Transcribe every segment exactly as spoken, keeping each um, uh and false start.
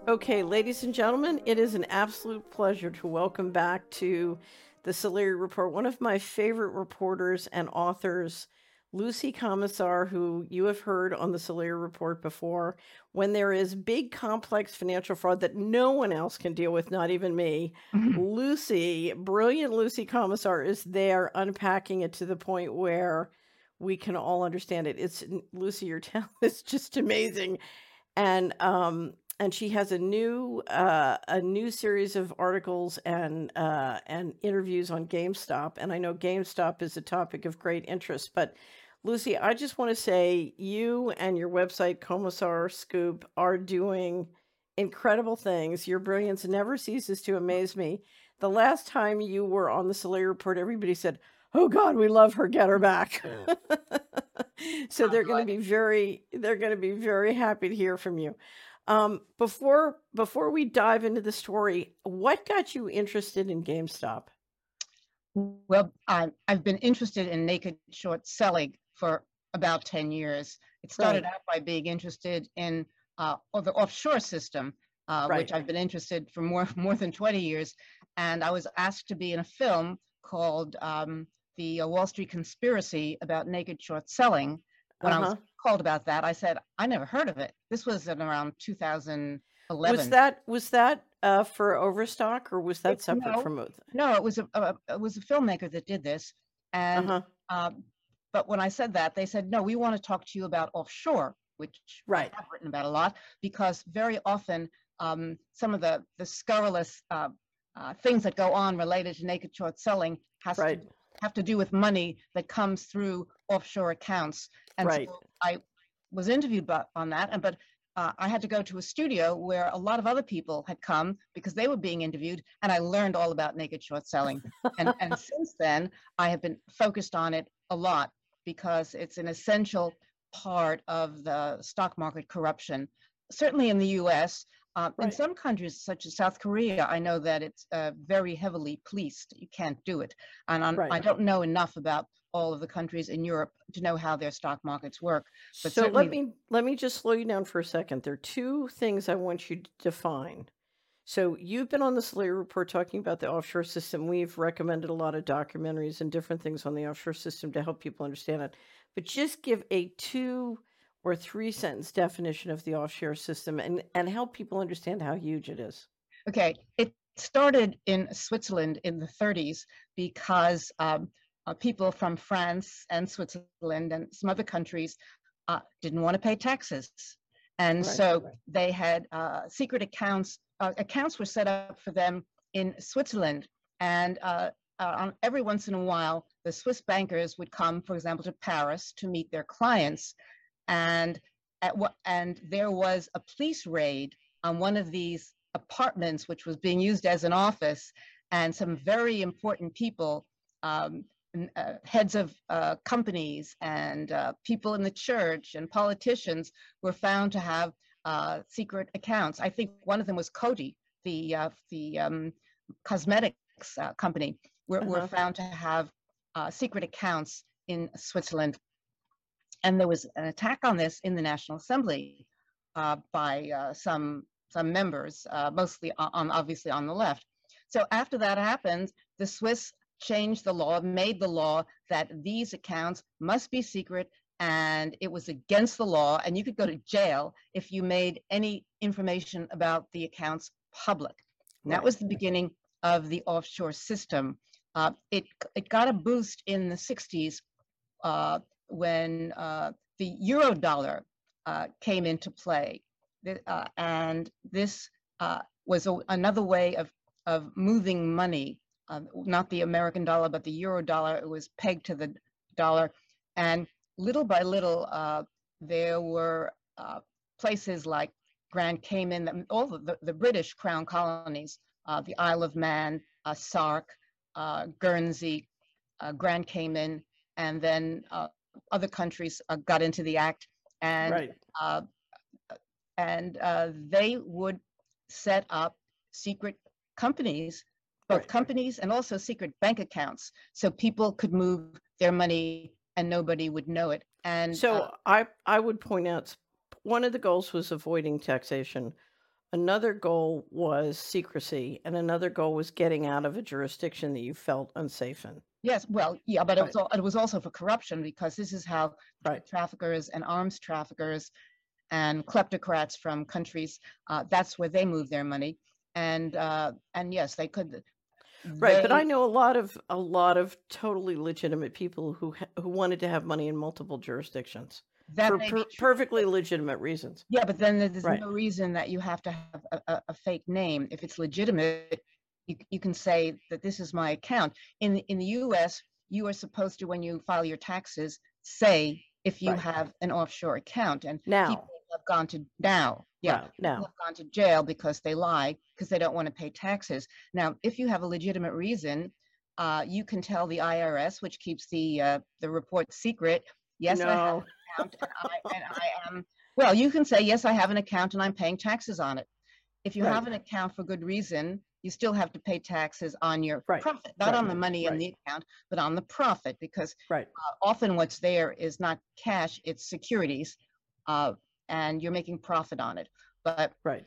Okay, ladies and gentlemen, it is an absolute pleasure to welcome back to the Solari Report one of my favorite reporters and authors, Lucy Komisar, who you have heard on the Solari Report before. When there is big, complex financial fraud that no one else can deal with, not even me, Lucy, brilliant Lucy Komisar, is there unpacking it to the point where we can all understand it. It's Lucy, your talent is just amazing. And um and she has a new uh a new series of articles and uh and interviews on GameStop, and I know GameStop is a topic of great interest. But Lucy, I just want to say you and your website Komisar Scoop are doing incredible things. Your brilliance never ceases to amaze me. The last time you were on the Solari Report, everybody said, "Oh God, we love her, get her back." So they're going to be very they're going to be very happy to hear from you. Um, before before we dive into the story, what got you interested in GameStop? Well, I, I've been interested in naked short selling for about ten years. It started Right. out by being interested in uh, the offshore system, uh, Right. which I've been interested for more more than twenty years. And I was asked to be in a film called um, The uh, Wall Street Conspiracy about naked short selling. When I was Uh-huh. called about that, I said, I never heard of it. This was in around two thousand eleven. Was that was that uh, for Overstock, or was that It, separate no, from both? no, it was a, a it was a filmmaker that did this, and Uh-huh. um, but when I said that, they said, no, we want to talk to you about offshore, which Right. I have written about a lot, because very often um, some of the the scurrilous uh, uh, things that go on related to naked short selling has Right. to have to do with money that comes through offshore accounts, and Right. so I was interviewed bu- on that, and but uh, I had to go to a studio where a lot of other people had come because they were being interviewed, and I learned all about naked short selling. and and since then, I have been focused on it a lot because it's an essential part of the stock market corruption. Certainly in the U S, uh, in Right. some countries such as South Korea, I know that it's uh, very heavily policed. You can't do it, and I'm, Right. I don't know enough about all of the countries in Europe to know how their stock markets work. But So let certainly, me let me just slow you down for a second. There are two things I want you to define. So you've been on the Solari Report talking about the offshore system. We've recommended a lot of documentaries and different things on the offshore system to help people understand it. But just give a two or three sentence definition of the offshore system and, and help people understand how huge it is. okay, it started in Switzerland in the thirties because um, uh, people from France and Switzerland and some other countries uh, didn't want to pay taxes. And Right. so they had uh, secret accounts. Uh, accounts were set up for them in Switzerland. And uh, uh, on, every once in a while, the Swiss bankers would come, for example, to Paris to meet their clients. And, at what, and there was a police raid on one of these apartments, which was being used as an office. And some very important people, um, uh, heads of uh, companies and uh, people in the church and politicians were found to have uh, secret accounts. I think one of them was Coty, the uh, the um, cosmetics uh, company, were, Uh-huh. were found to have uh, secret accounts in Switzerland. And there was an attack on this in the National Assembly uh, by uh, some some members, uh, mostly on, on obviously on the left. So after that happened, the Swiss changed the law, made the law that these accounts must be secret, and it was against the law, and you could go to jail if you made any information about the accounts public. And that Right. was the beginning of the offshore system. Uh, it it got a boost in the sixties uh, when uh, the euro dollar uh, came into play. Uh, and this uh, was a, another way of, of moving money, uh, not the American dollar, but the euro dollar. It was pegged to the dollar. And little by little, uh, there were uh, places like Grand Cayman, all the, the British crown colonies, uh, the Isle of Man, uh, Sark, uh, Guernsey, uh, Grand Cayman, and then uh, other countries uh, got into the act, and Right. uh, and uh, they would set up secret companies, both Right. companies and also secret bank accounts, so people could move their money and nobody would know it. And So uh, I I would point out one of the goals was avoiding taxation. another goal was secrecy, and another goal was getting out of a jurisdiction that you felt unsafe in. Yes, well, yeah, but it Right. was, al- it was also for corruption, because this is how Right. traffickers and arms traffickers and kleptocrats from countries, uh, that's where they move their money. And uh, and yes, they could. Right, but I They know a lot of a lot of totally legitimate people who ha- who wanted to have money in multiple jurisdictions That for may be per- true. perfectly legitimate reasons. Yeah, but then there's Right. no reason that you have to have a, a, a fake name. If it's legitimate, you, you can say that this is my account. In in the U S, you are supposed to, when you file your taxes, say if you Right. have an offshore account. And people Now, have gone to now, yeah, right, people now, have gone to jail because they lie, because they don't want to pay taxes. Now, if you have a legitimate reason, uh, you can tell the I R S, which keeps the uh, the report secret. Yes, I have no, an account, and I and I am well, you can say, yes, I have an account and I'm paying taxes on it. If you right, have an account for good reason, you still have to pay taxes on your right, profit, not right, on the money in right, the account, but on the profit, because right, uh, often what's there is not cash, it's securities, uh, and you're making profit on it. But right.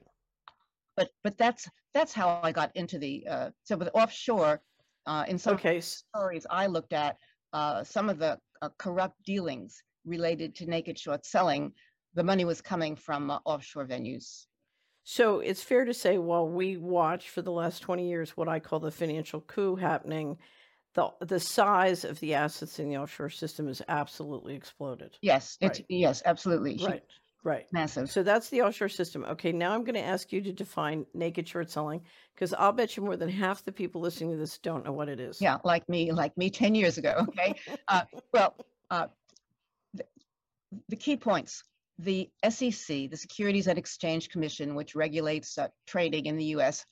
but but that's that's how I got into the uh, so with offshore. Uh, in some Okay, s- stories I looked at, uh, some of the uh, corrupt dealings related to naked short selling, the money was coming from uh, offshore venues. so it's fair to say while we watch for the last twenty years what I call the financial coup happening, the the size of the assets in the offshore system has absolutely exploded. Yes, it's Right. yes, absolutely huge, Right. Right. massive. So that's the offshore system. Okay, now I'm going to ask you to define naked short selling because I'll bet you more than half the people listening to this don't know what it is. Yeah, like me, like me ten years ago. Okay. Uh, well, uh, the, the key points. The S E C, the Securities and Exchange Commission, which regulates uh, trading in the U S,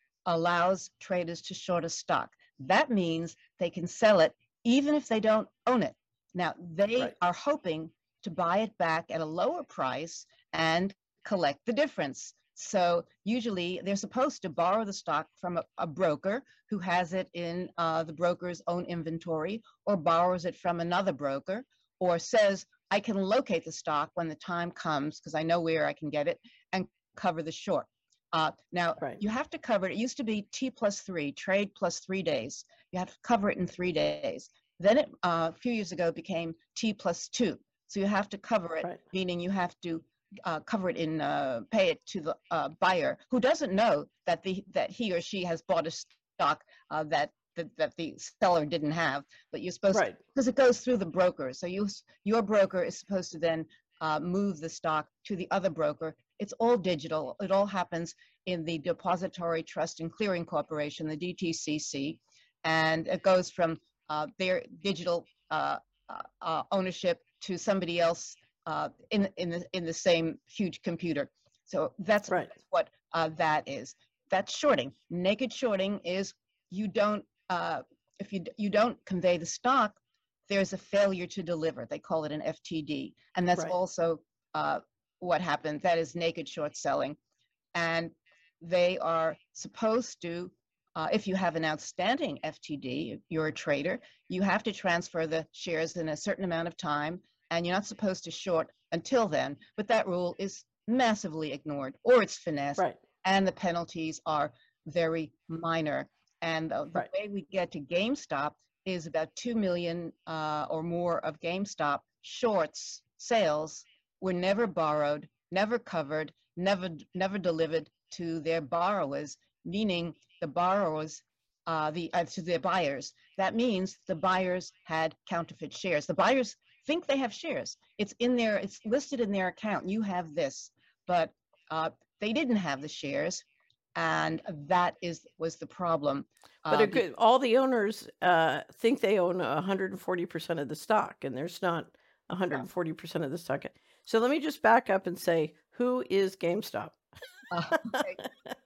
allows traders to short a stock. That means they can sell it even if they don't own it. Now, they Right. are hoping to buy it back at a lower price and collect the difference. So usually they're supposed to borrow the stock from a, a broker who has it in uh, the broker's own inventory, or borrows it from another broker, or says, I can locate the stock when the time comes because I know where I can get it, and cover the short. Uh, now, Right. you have to cover it. It used to be T plus three, trade plus three days. You have to cover it in three days. Then it, uh, a few years ago, became T plus two. So you have to cover it, Right. meaning you have to uh, cover it in, uh, pay it to the uh, buyer who doesn't know that the that he or she has bought a stock uh, that, that that the seller didn't have. But you're supposed Right. to, because it goes through the broker. So you your broker is supposed to then uh, move the stock to the other broker. It's all digital. It all happens in the Depository Trust and Clearing Corporation, the D T C C, and it goes from uh, their digital uh, uh, uh, ownership to somebody else uh, in in the in the same huge computer. So that's, Right. that's what uh, that is. That's shorting. Naked shorting is you don't uh, if you you don't convey the stock, there's a failure to deliver. They call it an F T D, and that's Right. also uh, what happened. That is naked short selling, and they are supposed to, uh, if you have an outstanding F T D, you're a trader, you have to transfer the shares in a certain amount of time, and you're not supposed to short until then. But that rule is massively ignored, or it's finessed, Right. and the penalties are very minor. And the, the Right. way we get to GameStop is about two million uh, or more of GameStop shorts sales were never borrowed, never covered, never never delivered to their borrowers, meaning the borrowers, uh, the uh, to their buyers. That means the buyers had counterfeit shares. The buyers think they have shares. It's in their, it's listed in their account. You have this, but uh, they didn't have the shares, and that is was the problem. But Uh, a the, good, all the owners uh, think they own one hundred forty percent of the stock, and there's not one hundred forty percent of the stock. So let me just back up and say, who is GameStop? uh, okay.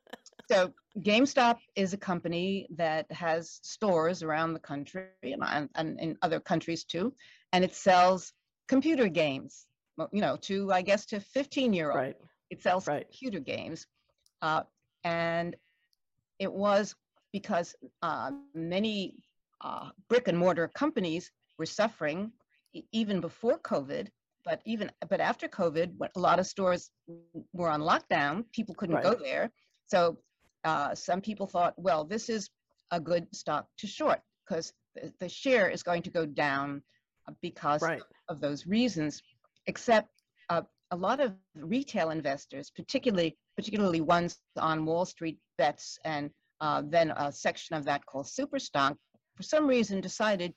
So GameStop is a company that has stores around the country, and, and in other countries too, and it sells computer games. Well, you know, to I guess to fifteen year olds, Right. it sells Right. computer games, uh, and it was because uh, many uh, brick and mortar companies were suffering e- even before COVID, but even but after COVID, when a lot of stores were on lockdown, people couldn't Right. go there. So uh, some people thought, well, this is a good stock to short because the, the share is going to go down because Right. of those reasons. Except uh, a lot of retail investors, particularly particularly ones on Wall Street bets, and uh, then a section of that called super stock, for some reason decided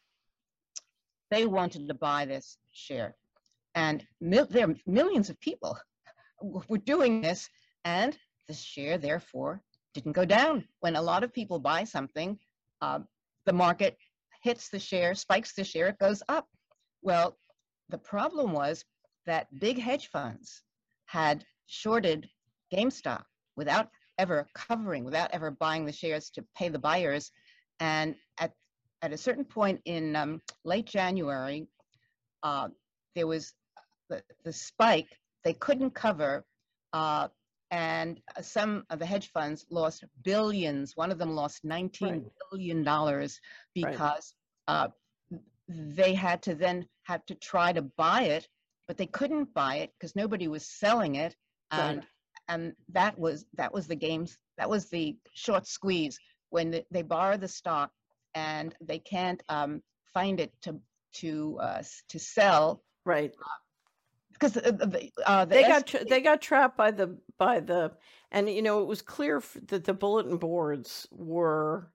they wanted to buy this share. And mil- there are millions of people were doing this, and the share therefore didn't go down. When a lot of people buy something, uh, the market hits the share, spikes the share, it goes up. Well, the problem was that big hedge funds had shorted GameStop without ever covering, without ever buying the shares to pay the buyers. And at, at a certain point in um, late January, uh, there was the, the spike they couldn't cover, uh, and some of the hedge funds lost billions. One of them lost nineteen Right. billion dollars because right. uh, they had to then had to try to buy it, but they couldn't buy it because nobody was selling it, and Right. and that was that was the games that was the short squeeze when the, they borrow the stock and they can't um, find it to to uh, to sell. Right. Because uh, the, uh, the They S- got tra- they got trapped by the by the and you know it was clear f- that the bulletin boards were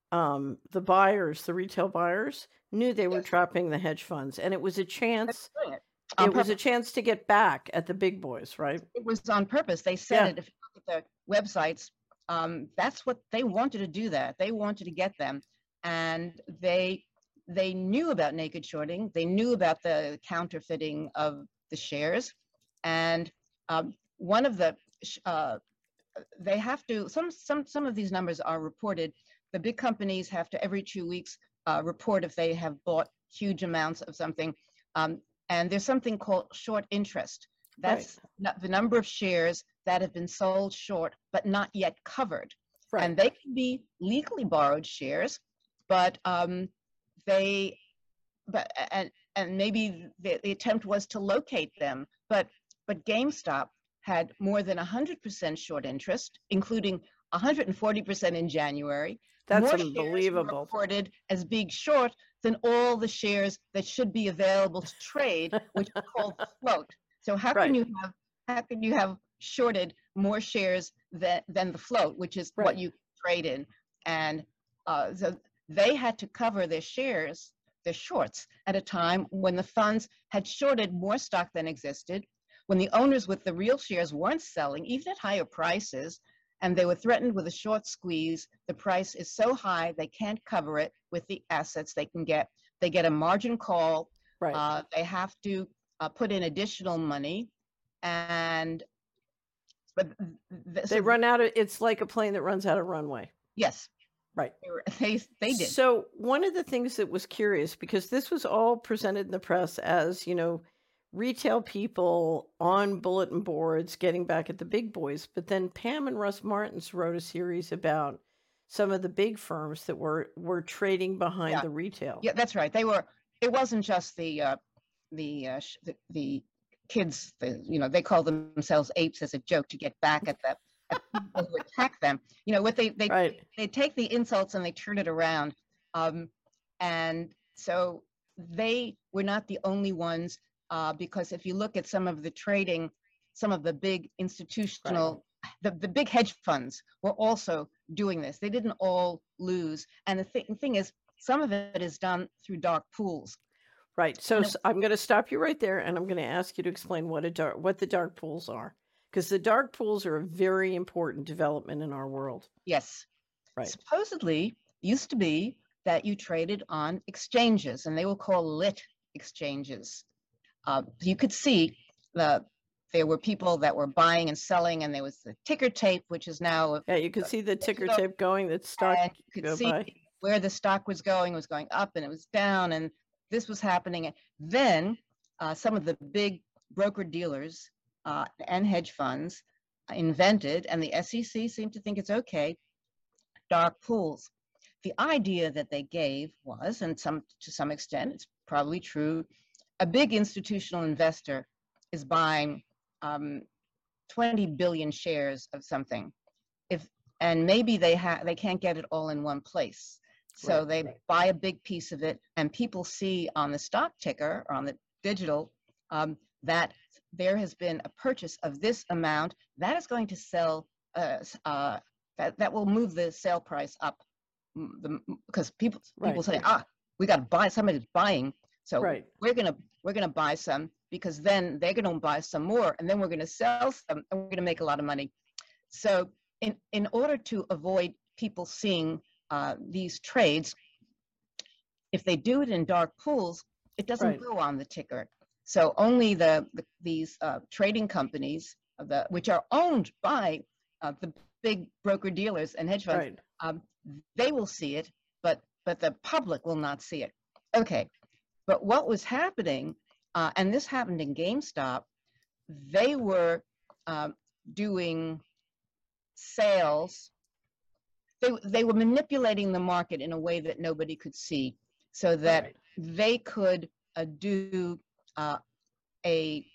um the buyers, the retail buyers knew they were yes, trapping the hedge funds, and it was a that's chance doing it on it was a purpose. chance to get back at the big boys, right? It was on purpose. They said Yeah. it. If you look at the websites, um, that's what they wanted to do. That they wanted to get them, and they they knew about naked shorting. They knew about the counterfeiting of the shares, and um, one of the uh, they have to some some some of these numbers are reported. The big companies have to every two weeks uh, report if they have bought huge amounts of something, um, and there's something called short interest. Right. That's not the number of shares that have been sold short but not yet covered, Right. and they can be legally borrowed shares, but um, they but and and maybe the, the attempt was to locate them, but but GameStop had more than one hundred percent short interest, including one hundred forty percent in January. That's More shares were unbelievable. reported as being short than all the shares that should be available to trade, which are called float. So how Right. can you have how can you have shorted more shares than than the float, which is Right. what you trade in? And uh, so they had to cover their shares, their shorts, at a time when the funds had shorted more stock than existed, when the owners with the real shares weren't selling, even at higher prices, and they were threatened with a short squeeze. The price is so high they can't cover it with the assets they can get. They get a margin call. Right. Uh, they have to uh, put in additional money, and but th- They so, run out of it's like a plane that runs out of runway. yes, Right. they were, they, they did. So one of the things that was curious, because this was all presented in the press as, you know, retail people on bulletin boards getting back at the big boys, but then Pam and Russ Martins wrote a series about some of the big firms that were were trading behind Yeah. the retail. Yeah, that's right. They were. It wasn't just the uh, the, uh, sh- the the kids. The, you know, they call themselves apes as a joke to get back at the at people who attack them. You know, what they they Right. they take the insults and they turn it around. Um, and so they were not the only ones, uh, because if you look at some of the trading, some of the big institutional, the, the big hedge funds were also doing this. They didn't all lose. And the, th- the thing is, some of it is done through dark pools. Right. So And it- s- I'm going to stop you right there, and I'm going to ask you to explain what a dark what the dark pools are, because the dark pools are a very important development in our world. Yes. Right. Supposedly used to be that you traded on exchanges, and they were called lit exchanges. Uh, you could see the there were people that were buying and selling, and there was the ticker tape, which is now Yeah, you can see the ticker digital, tape going. That stock and you could go see by. where the stock was going. It was going up and it was down, and this was happening. And then uh, some of the big broker dealers uh, and hedge funds invented, and the S E C seemed to think it's okay, dark pools. The idea that they gave was, and some to some extent, it's probably true, a big institutional investor is buying um, twenty billion shares of something, if and maybe they have they can't get it all in one place, so Right. they buy a big piece of it, and people see on the stock ticker or on the digital um, that there has been a purchase of this amount that is going to sell. Uh, uh, that that will move the sale price up, the, because people people Right. say, ah, we got to buy. Somebody's buying, so Right. we're gonna we're gonna buy some, because then they're gonna buy some more, and then we're gonna sell some, and we're gonna make a lot of money. So in in order to avoid people seeing uh, these trades, if they do it in dark pools, it doesn't Right. go on the ticker. So only the, the these uh, trading companies, the which are owned by uh, the big broker dealers and hedge funds, Right. um, they will see it, but but the public will not see it. Okay, but what was happening, uh, and this happened in GameStop, they were um, doing sales. They they were manipulating the market in a way that nobody could see, so that Right. they could uh, do uh, a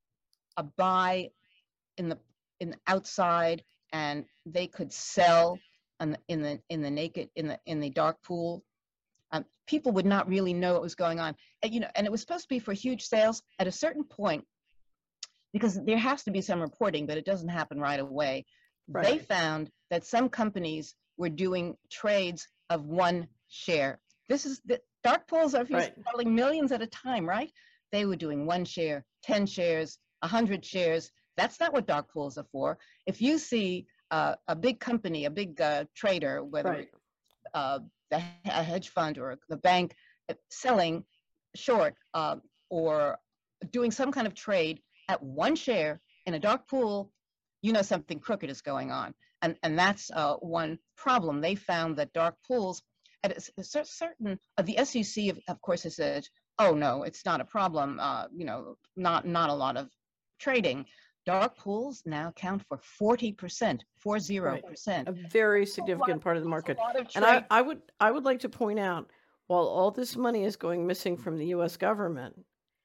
a buy in the in the outside, and they could sell in the in the in the naked in the in the dark pool. Um, people would not really know what was going on, and, you know, and it was supposed to be for huge sales at a certain point, because there has to be some reporting, but it doesn't happen right away. Right. They found that some companies were doing trades of one share. This is the dark pools are Right. selling millions at a time, right? They were doing one share, ten shares, a hundred shares. That's not what dark pools are for. If you see uh, a big company, a big uh, trader, whether Right. uh, the, a hedge fund or the bank, selling short uh, or doing some kind of trade at one share in a dark pool, you know something crooked is going on. And, and that's uh, one problem. They found that dark pools, at a, a certain, uh, the S E C, of, of course, has said, oh, no, it's not a problem, uh, you know, not, not a lot of trading. Dark pools now count for forty percent, four zero percent. A very significant part of the market. A lot of And I, trade. I would I would like to point out, while all this money is going missing from the U S government,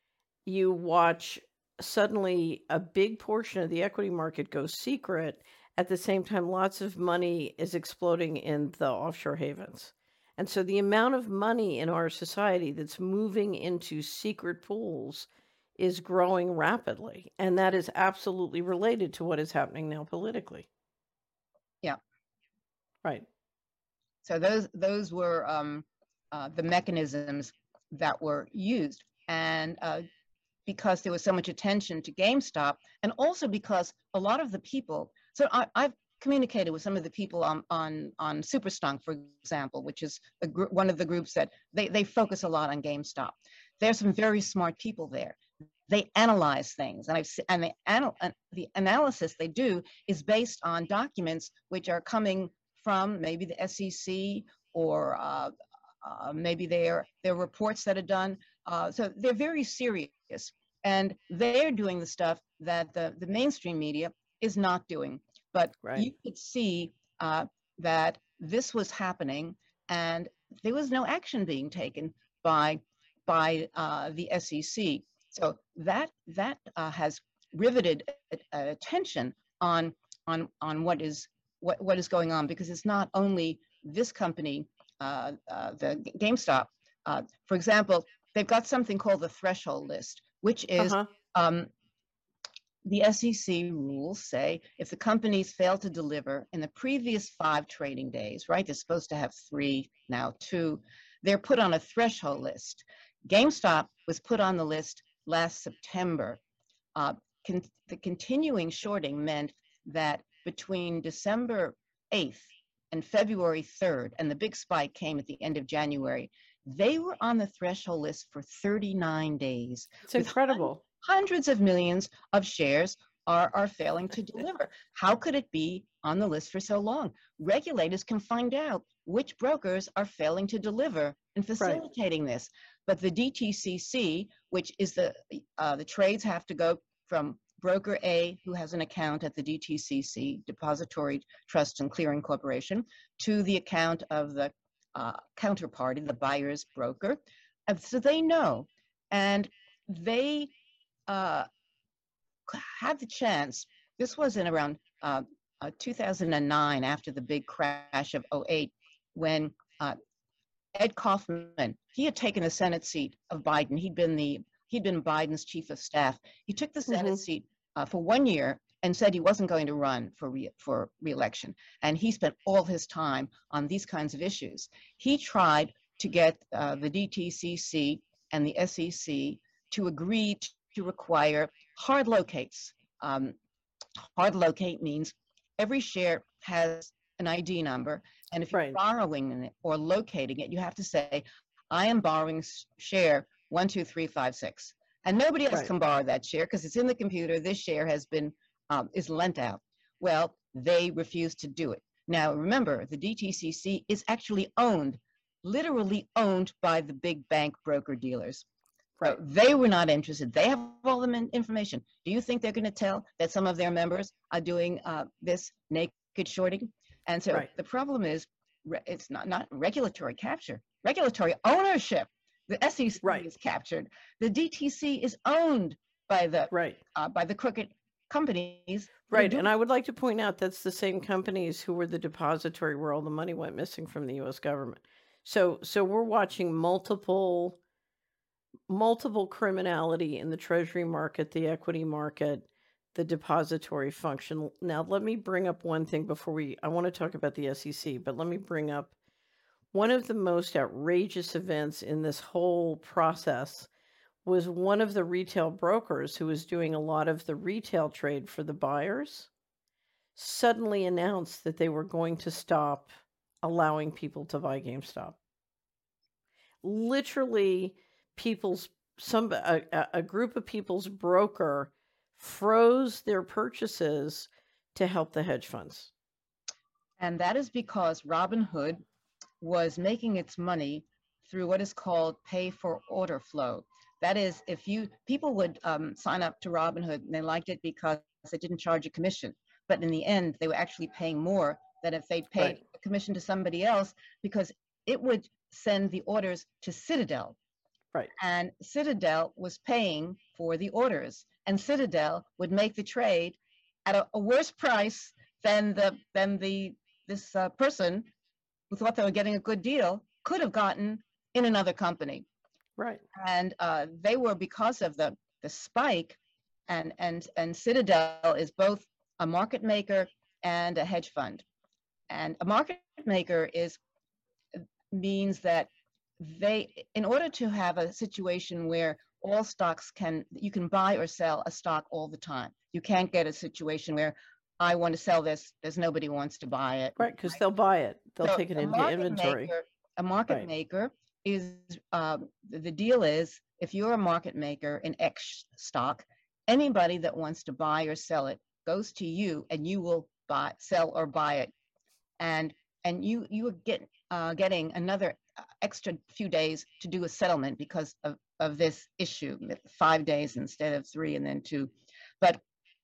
you watch suddenly a big portion of the equity market go secret. At the same time, lots of money is exploding in the offshore havens. And so the amount of money in our society that's moving into secret pools is growing rapidly. And that is absolutely related to what is happening now politically. Yeah. Right. So those those were um, uh, the mechanisms that were used. And uh, because there was so much attention to GameStop, and also because a lot of the people, so I, I've communicated with some of the people on on, on Superstunk, for example, which is a gr- one of the groups that they, they focus a lot on GameStop. There's some very smart people there. They analyze things, and I've and the anal the analysis they do is based on documents which are coming from maybe the S E C or uh, uh, maybe their their reports that are done. Uh, so they're very serious, and they're doing the stuff that the the mainstream media is not doing. But Right. you could see uh, that this was happening, and there was no action being taken by by uh, the S E C. So that that uh, has riveted uh, attention on on on what is what what is going on, because it's not only this company, uh, uh, the GameStop. Uh, for example, they've got something called the threshold list, which is Uh-huh. um, the S E C rules say if the companies fail to deliver in the previous five trading days, right? They're supposed to have three, now two. They're put on a threshold list. GameStop was put on the list last September. Uh, con the continuing shorting meant that between December eighth and February third, and the big spike came at the end of January, they were on the threshold list for thirty-nine days. It's incredible. Hundreds of millions of shares are, are failing to deliver. How could it be on the list for so long? Regulators can find out which brokers are failing to deliver and facilitating right. this. But the D T C C, which is the, uh, the trades have to go from broker A, who has an account at the D T C C, Depository Trust and Clearing Corporation, to the account of the uh, counterparty, the buyer's broker. And so they know. And they uh, had the chance. This was in around uh, uh, two thousand nine, after the big crash of oh eight, when uh, Ed Kaufman, he had taken the Senate seat of Biden. He'd been the he'd been Biden's chief of staff. He took the Senate Mhm. seat uh, for one year and said he wasn't going to run for re, for reelection. And he spent all his time on these kinds of issues. He tried to get uh, the D T C C and the S E C to agree to require hard locates. Um, hard locate means every share has an I D number, and if you're Right. borrowing it or locating it, you have to say, I am borrowing share one, two, three, five, six. And nobody else Right. can borrow that share because it's in the computer. This share has been, um, is lent out. Well, they refused to do it. Now, remember, the D T C C is actually owned, literally owned by the big bank broker dealers. Right. So they were not interested. They have all the information. Do you think they're going to tell that some of their members are doing uh, this naked shorting? And so Right. the problem is, it's not, not regulatory capture, regulatory ownership. The S E C Right. is captured. The D T C is owned by the Right. uh, by the crooked companies. Right. And I would like to point out that's the same companies who were the depository where all the money went missing from the U S government. So so we're watching multiple multiple criminality in the treasury market, the equity market, the depository function. Now, let me bring up one thing before we I want to talk about the S E C, but let me bring up one of the most outrageous events in this whole process was one of the retail brokers who was doing a lot of the retail trade for the buyers suddenly announced that they were going to stop allowing people to buy GameStop. Literally, people's some a, a group of people's broker froze their purchases to help the hedge funds. And that is because Robinhood was making its money through what is called pay for order flow. That is, if you people would um, sign up to Robinhood and they liked it because they didn't charge a commission, but in the end they were actually paying more than if they paid Right. a commission to somebody else, because it would send the orders to Citadel. Right. And Citadel was paying for the orders, and Citadel would make the trade at a, a worse price than the than the this uh, person who thought they were getting a good deal could have gotten in another company. Right. And uh, they were, because of the the spike, and and and Citadel is both a market maker and a hedge fund. And a market maker is means that they, in order to have a situation where all stocks can, you can buy or sell a stock all the time. You can't get a situation where I want to sell this, there's nobody who wants to buy it. Right, because they'll buy it. They'll So take it a into market inventory. maker, a market Right. maker is, um, the deal is, if you're a market maker in X stock, anybody that wants to buy or sell it goes to you, and you will buy, sell or buy it. And and you you are get, uh, getting another extra few days to do a settlement because of, of this issue, five days instead of three and then two. But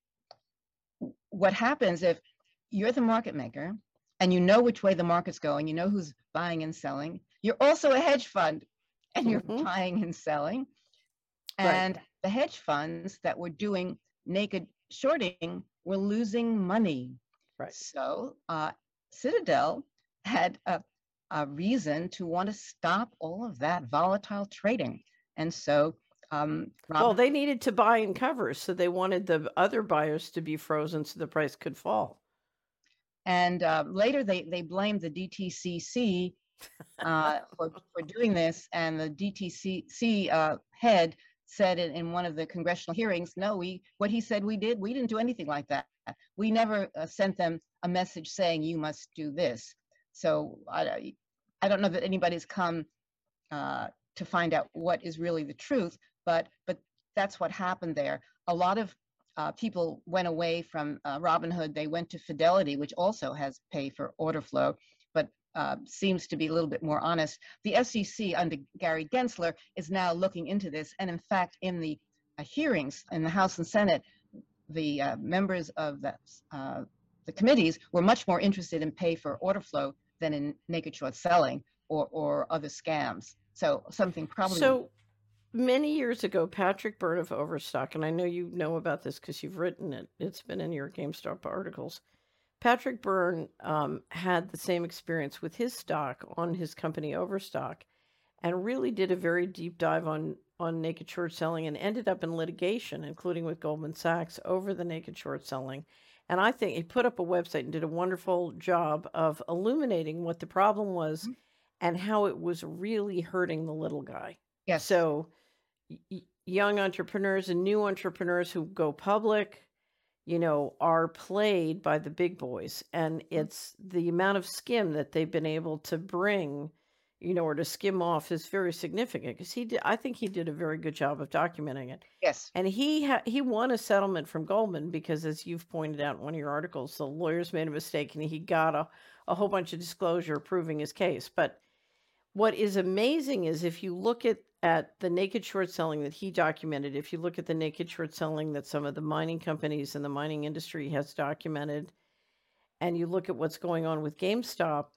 what happens if you're the market maker and you know which way the market's going, you know who's buying and selling, you're also a hedge fund and you're Mhm. buying and selling. Right. And the hedge funds that were doing naked shorting were losing money. Right. So uh, Citadel had a, a reason to want to stop all of that volatile trading. And so, um, Well, Rob, they needed to buy and cover, so they wanted the other buyers to be frozen so the price could fall. and uh, later they, they blamed the D T C C uh, for, for doing this. And the D T C C uh, head said in, in one of the congressional hearings, no, we, what he said we did, we didn't do anything like that. We never uh, sent them a message saying you must do this. So I, I don't know that anybody's come uh, to find out what is really the truth, but but that's what happened there. A lot of uh, people went away from uh, Robinhood. They went to Fidelity, which also has pay for order flow, but uh, seems to be a little bit more honest. The S E C under Gary Gensler is now looking into this, and in fact, in the uh, hearings in the House and Senate, the uh, members of the, uh, the committees were much more interested in pay for order flow than in naked short selling or, or other scams. So something probably. So many years ago, Patrick Byrne of Overstock, and I know you know about this because you've written it, it's been in your GameStop articles. Patrick Byrne um, had the same experience with his stock on his company Overstock and really did a very deep dive on, on naked short selling and ended up in litigation, including with Goldman Sachs, over the naked short selling. And I think he put up a website and did a wonderful job of illuminating what the problem was Mhm. and how it was really hurting the little guy. Yes. So y- young entrepreneurs and new entrepreneurs who go public, you know, are played by the big boys. And it's the amount of skim that they've been able to bring, you know, or to skim off is very significant because he did, I think he did a very good job of documenting it. Yes. And he ha- he won a settlement from Goldman because, as you've pointed out in one of your articles, the lawyers made a mistake and he got a, a whole bunch of disclosure proving his case. But what is amazing is if you look at, at the naked short selling that he documented, if you look at the naked short selling that some of the mining companies and the mining industry has documented, and you look at what's going on with GameStop,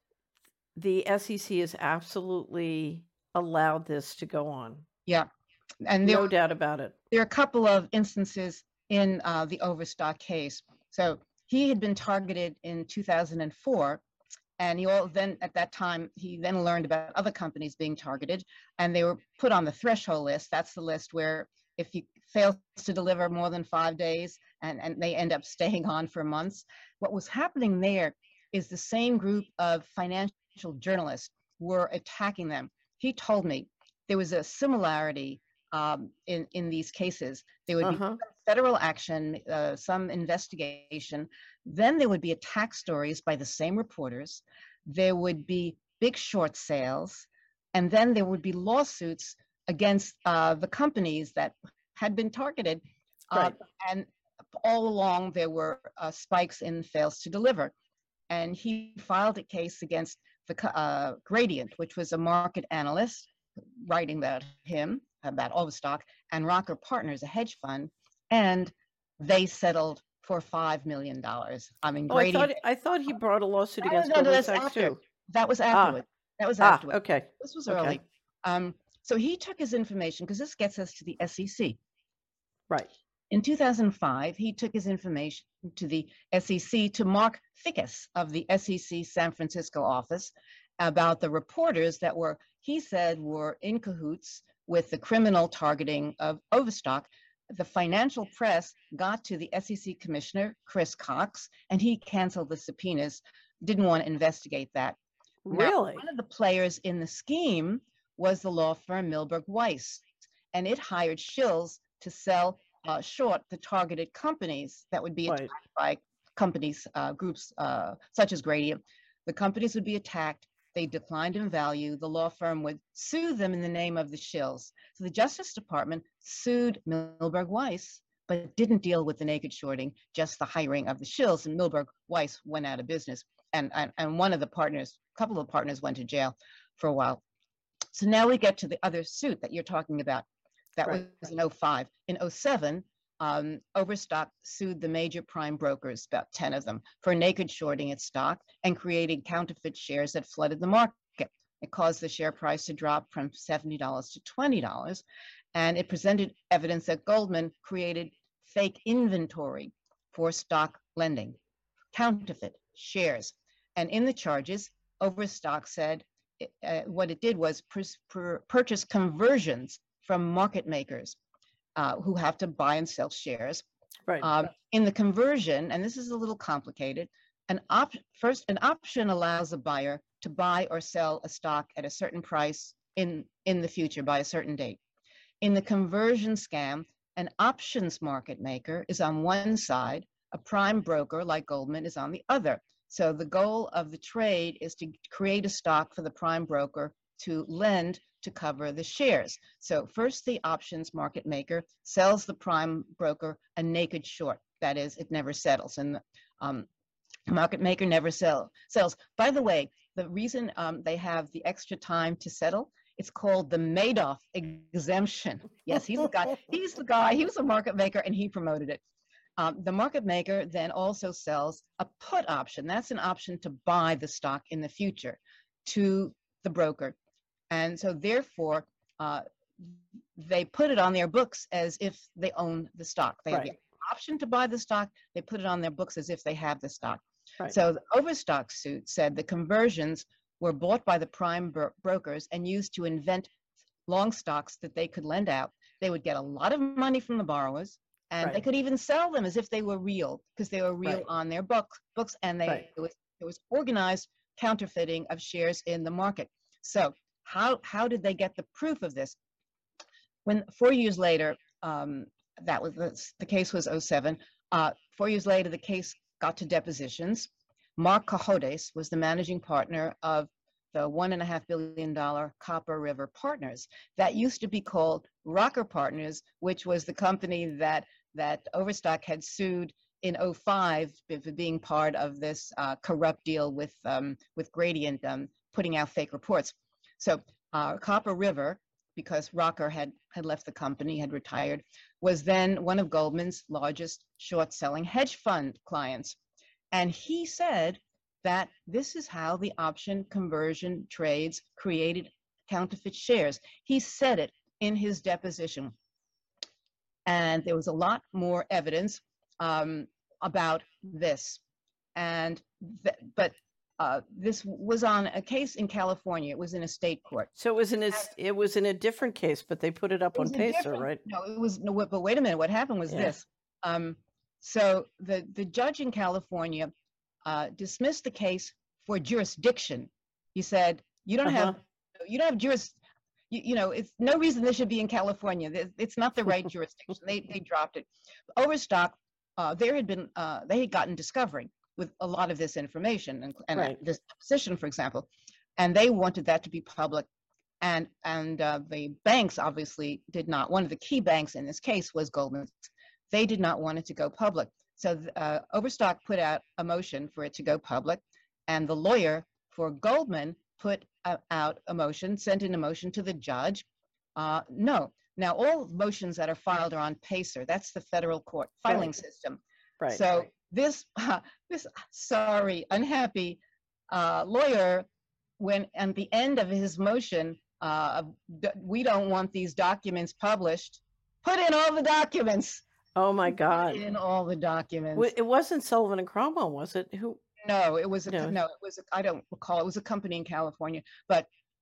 the S E C has absolutely allowed this to go on. Yeah. And there, no doubt about it. There are a couple of instances in uh, the Overstock case. So he had been targeted in two thousand four. And he all then at that time, he then learned about other companies being targeted, and they were put on the threshold list. That's the list where if you fail to deliver more than five days and, and they end up staying on for months. What was happening there is the same group of financial journalists were attacking them. He told me there was a similarity um, in, in these cases. There would Uh-huh. be federal action, uh, some investigation. Then there would be attack stories by the same reporters. There would be big short sales. And then there would be lawsuits against uh, the companies that had been targeted. Right. Uh, and all along, there were uh, spikes in fails to deliver. And he filed a case against the uh, Gradient, which was a market analyst writing about him, about Overstock, and Rocker Partners, a hedge fund, and they settled for five million dollars. I mean, oh, Gradient. I thought I thought he brought a lawsuit against no, no, Goldman that's Sachs after. too. That was afterward. Ah. That was Ah, afterward. okay. This was Okay. early. Um, so he took his information, because this gets us to the S E C. Right. In two thousand five, he took his information to the S E C, to Mark Fickus of the S E C San Francisco office, about the reporters that were, he said, were in cahoots with the criminal targeting of Overstock. The financial press got to the S E C commissioner, Chris Cox, and he canceled the subpoenas, didn't want to investigate that. Really? Now, one of the players in the scheme was the law firm Milberg Weiss, and it hired shills to sell uh, short the targeted companies that would be Right. attacked by companies, uh, groups uh, such as Gradient. The companies would be attacked. They declined in value. The law firm would sue them in the name of the shills. So the Justice Department sued Milberg Weiss, but didn't deal with the naked shorting, just the hiring of the shills. And Milberg Weiss went out of business. And, and, and one of the partners, a couple of partners went to jail for a while. So now we get to the other suit that you're talking about. That Right. was in oh five. In oh seven, um, Overstock sued the major prime brokers, about ten of them, for naked shorting its stock and creating counterfeit shares that flooded the market. It caused the share price to drop from seventy dollars to twenty dollars. And it presented evidence that Goldman created fake inventory for stock lending, counterfeit shares. And in the charges, Overstock said uh, what it did was pur pur purchase conversions from market makers uh, who have to buy and sell shares. Right. Um, in the conversion, and this is a little complicated, an op first, an option allows a buyer to buy or sell a stock at a certain price in, in the future by a certain date. In the conversion scam, an options market maker is on one side, a prime broker like Goldman is on the other. So the goal of the trade is to create a stock for the prime broker to lend to cover the shares. So first, the options market maker sells the prime broker a naked short. That is, it never settles, and the um, market maker never sell, sells. By the way, the reason um, they have the extra time to settle, it's called the Madoff exemption. Yes, he's the guy. He's the guy. He was a market maker, and he promoted it. Um, the market maker then also sells a put option. That's an option to buy the stock in the future to the broker. And so therefore, uh, they put it on their books as if they own the stock. They right. have the option to buy the stock. They put it on their books as if they have the stock. Right. So the Overstock suit said the conversions were bought by the prime bro- brokers and used to invent long stocks that they could lend out. They would get a lot of money from the borrowers, and right. they could even sell them as if they were real, because they were real right. on their book, books, and they right. it was it was organized counterfeiting of shares in the market. So how how did they get the proof of this? When four years later, um, that was the, the case was oh seven. Uh, four years later, the case got to depositions. Mark Cohodes was the managing partner of the one and a half billion dollar Copper River Partners. That used to be called Rocker Partners, which was the company that that Overstock had sued in oh five for being part of this uh, corrupt deal with um, with Gradient, um, putting out fake reports. So uh, Copper River, because Rocker had had left the company, had retired, was then one of Goldman's largest short-selling hedge fund clients. And he said that this is how the option conversion trades created counterfeit shares. He said it in his deposition. And there was a lot more evidence um, about this. And th- but uh, this was on a case in California. It was in a state court. So it was in a, it was in a different case, but they put it up It on was a Pacer, different- right? No, it was no. But wait a minute. What happened was Yeah. this. Um, so the the judge in California uh, dismissed the case for jurisdiction. He said, "You don't Uh-huh. have you don't have juris. You, you know, it's no reason this should be in California. It- It's not the right jurisdiction." They they dropped it. Overstock, uh, there had been uh, they had gotten discovery with a lot of this information and, and Right. this position, for example, and they wanted that to be public. And and uh, the banks obviously did not. One of the key banks in this case was Goldman. They did not want it to go public. So uh, Overstock put out a motion for it to go public, and the lawyer for Goldman put uh, out a motion, sent in a motion to the judge. Uh, no. Now all motions that are filed are on Pacer. That's the federal court filing Right. system. Right. So this uh, this sorry unhappy uh, lawyer, when at the end of his motion, uh, we don't want these documents published, put in all the documents. Oh my God. Put in all the documents. Well, it wasn't Sullivan and Cromwell, was it? Who? No, it was a No. no. It was a, I don't recall. It was a company in California. But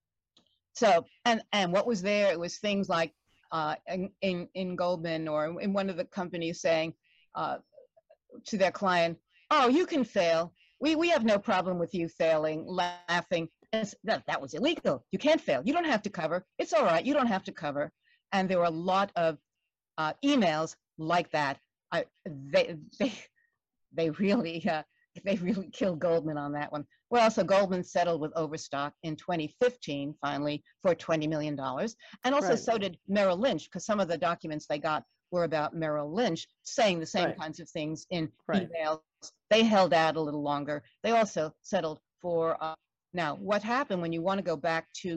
so and and what was there? It was things like uh, in, in in Goldman or in one of the companies saying uh, to their client, "Oh, you can fail. We we have no problem with you failing." Laughing. That, that was illegal. You can't fail. You don't have to cover. It's all right. You don't have to cover. And there were a lot of uh, emails like that. I, they they they really uh, they really killed Goldman on that one. Well, so Goldman settled with Overstock in twenty fifteen finally for twenty million dollars, and also Right. so did Merrill Lynch, because some of the documents they got were about Merrill Lynch saying the same Right. kinds of things in Right. emails. They held out a little longer. They also settled for. Uh, Now, what happened when you want to go back to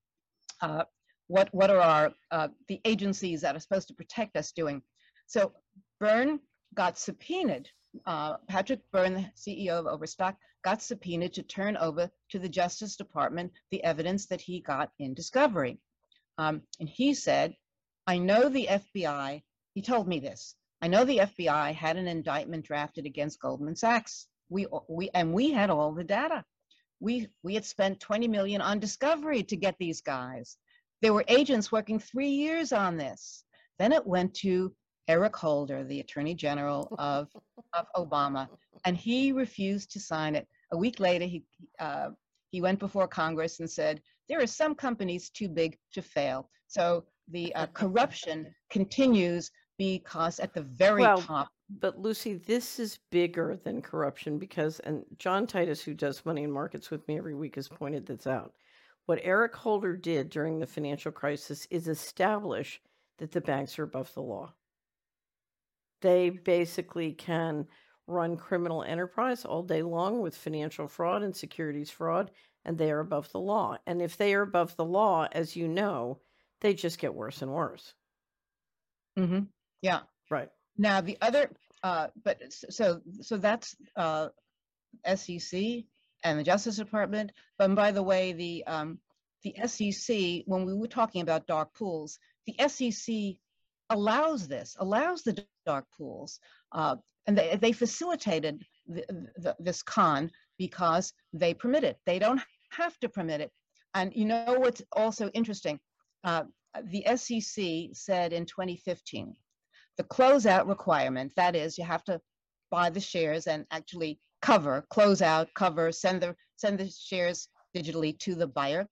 uh, what what are our uh, the agencies that are supposed to protect us doing? So Byrne got subpoenaed. Uh, Patrick Byrne, the C E O of Overstock, got subpoenaed to turn over to the Justice Department the evidence that he got in discovery. Um, and he said, "I know the F B I." He told me this. "I know the F B I had an indictment drafted against Goldman Sachs. We we and we had all the data. We we had spent twenty million dollars on discovery to get these guys. There were agents working three years on this." Then it went to Eric Holder, the Attorney General of, of Obama, and he refused to sign it. A week later, he uh, he went before Congress and said, "There are some companies too big to fail." So the uh, corruption continues because at the very Well, top. But Lucy, this is bigger than corruption because, and John Titus, who does Money and Markets with me every week, has pointed this out. What Eric Holder did during the financial crisis is establish that the banks are above the law. They basically can run criminal enterprise all day long with financial fraud and securities fraud, and they are above the law. And if they are above the law, as you know, they just get worse and worse. Mm-hmm. Yeah. Right. Now the other, uh, but so so that's uh, S E C and the Justice Department. But by the way, the um, the S E C, when we were talking about dark pools, the S E C allows this, allows the dark pools, uh, and they, they facilitated the, the, this con because they permit it. They don't have to permit it. And you know what's also interesting? Uh, the S E C said in twenty fifteen, the closeout requirement, that is, you have to buy the shares and actually cover, close out, cover, send the, send the shares digitally to the buyer.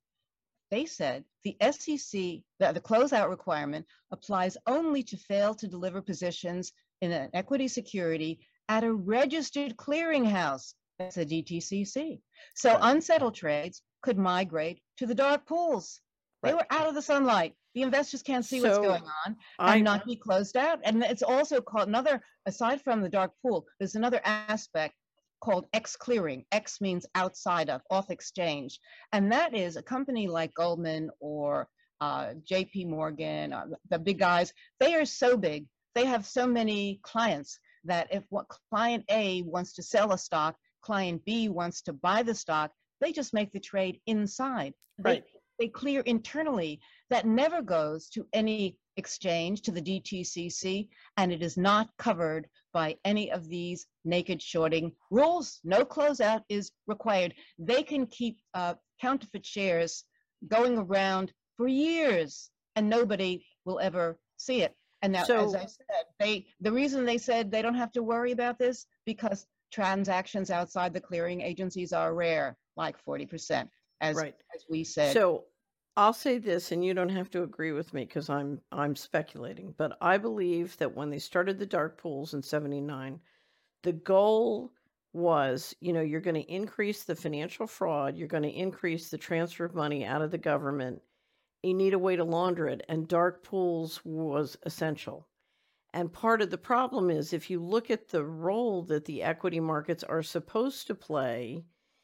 They said the S E C, the, the closeout requirement applies only to fail to deliver positions in an equity security at a registered clearinghouse. That's a D T C C. So Right. unsettled trades could migrate to the dark pools. They Right. were out of the sunlight. The investors can't see what's So going on I, and not be closed out. And it's also called another, aside from the dark pool, there's another aspect called X clearing. X means outside of, off exchange. And that is a company like Goldman or uh, J P Morgan, uh, the big guys, they are so big. They have so many clients that if what client A wants to sell a stock, client B wants to buy the stock, they just make the trade inside. They, right. they clear internally. That never goes to any exchange, to the D T C C, and it is not covered by any of these naked shorting rules. No closeout is required. They can keep uh, counterfeit shares going around for years, and nobody will ever see it. And now, So- as I said, they the reason they said they don't have to worry about this, because transactions outside the clearing agencies are rare, like forty percent, as, Right. as we said. So I'll say this, and you don't have to agree with me because I'm I'm speculating, but I believe that when they started the dark pools in seventy-nine, the goal was, you know, you're going to increase the financial fraud, you're going to increase the transfer of money out of the government. You need a way to launder it, and dark pools was essential. And part of the problem is if you look at the role that the equity markets are supposed to play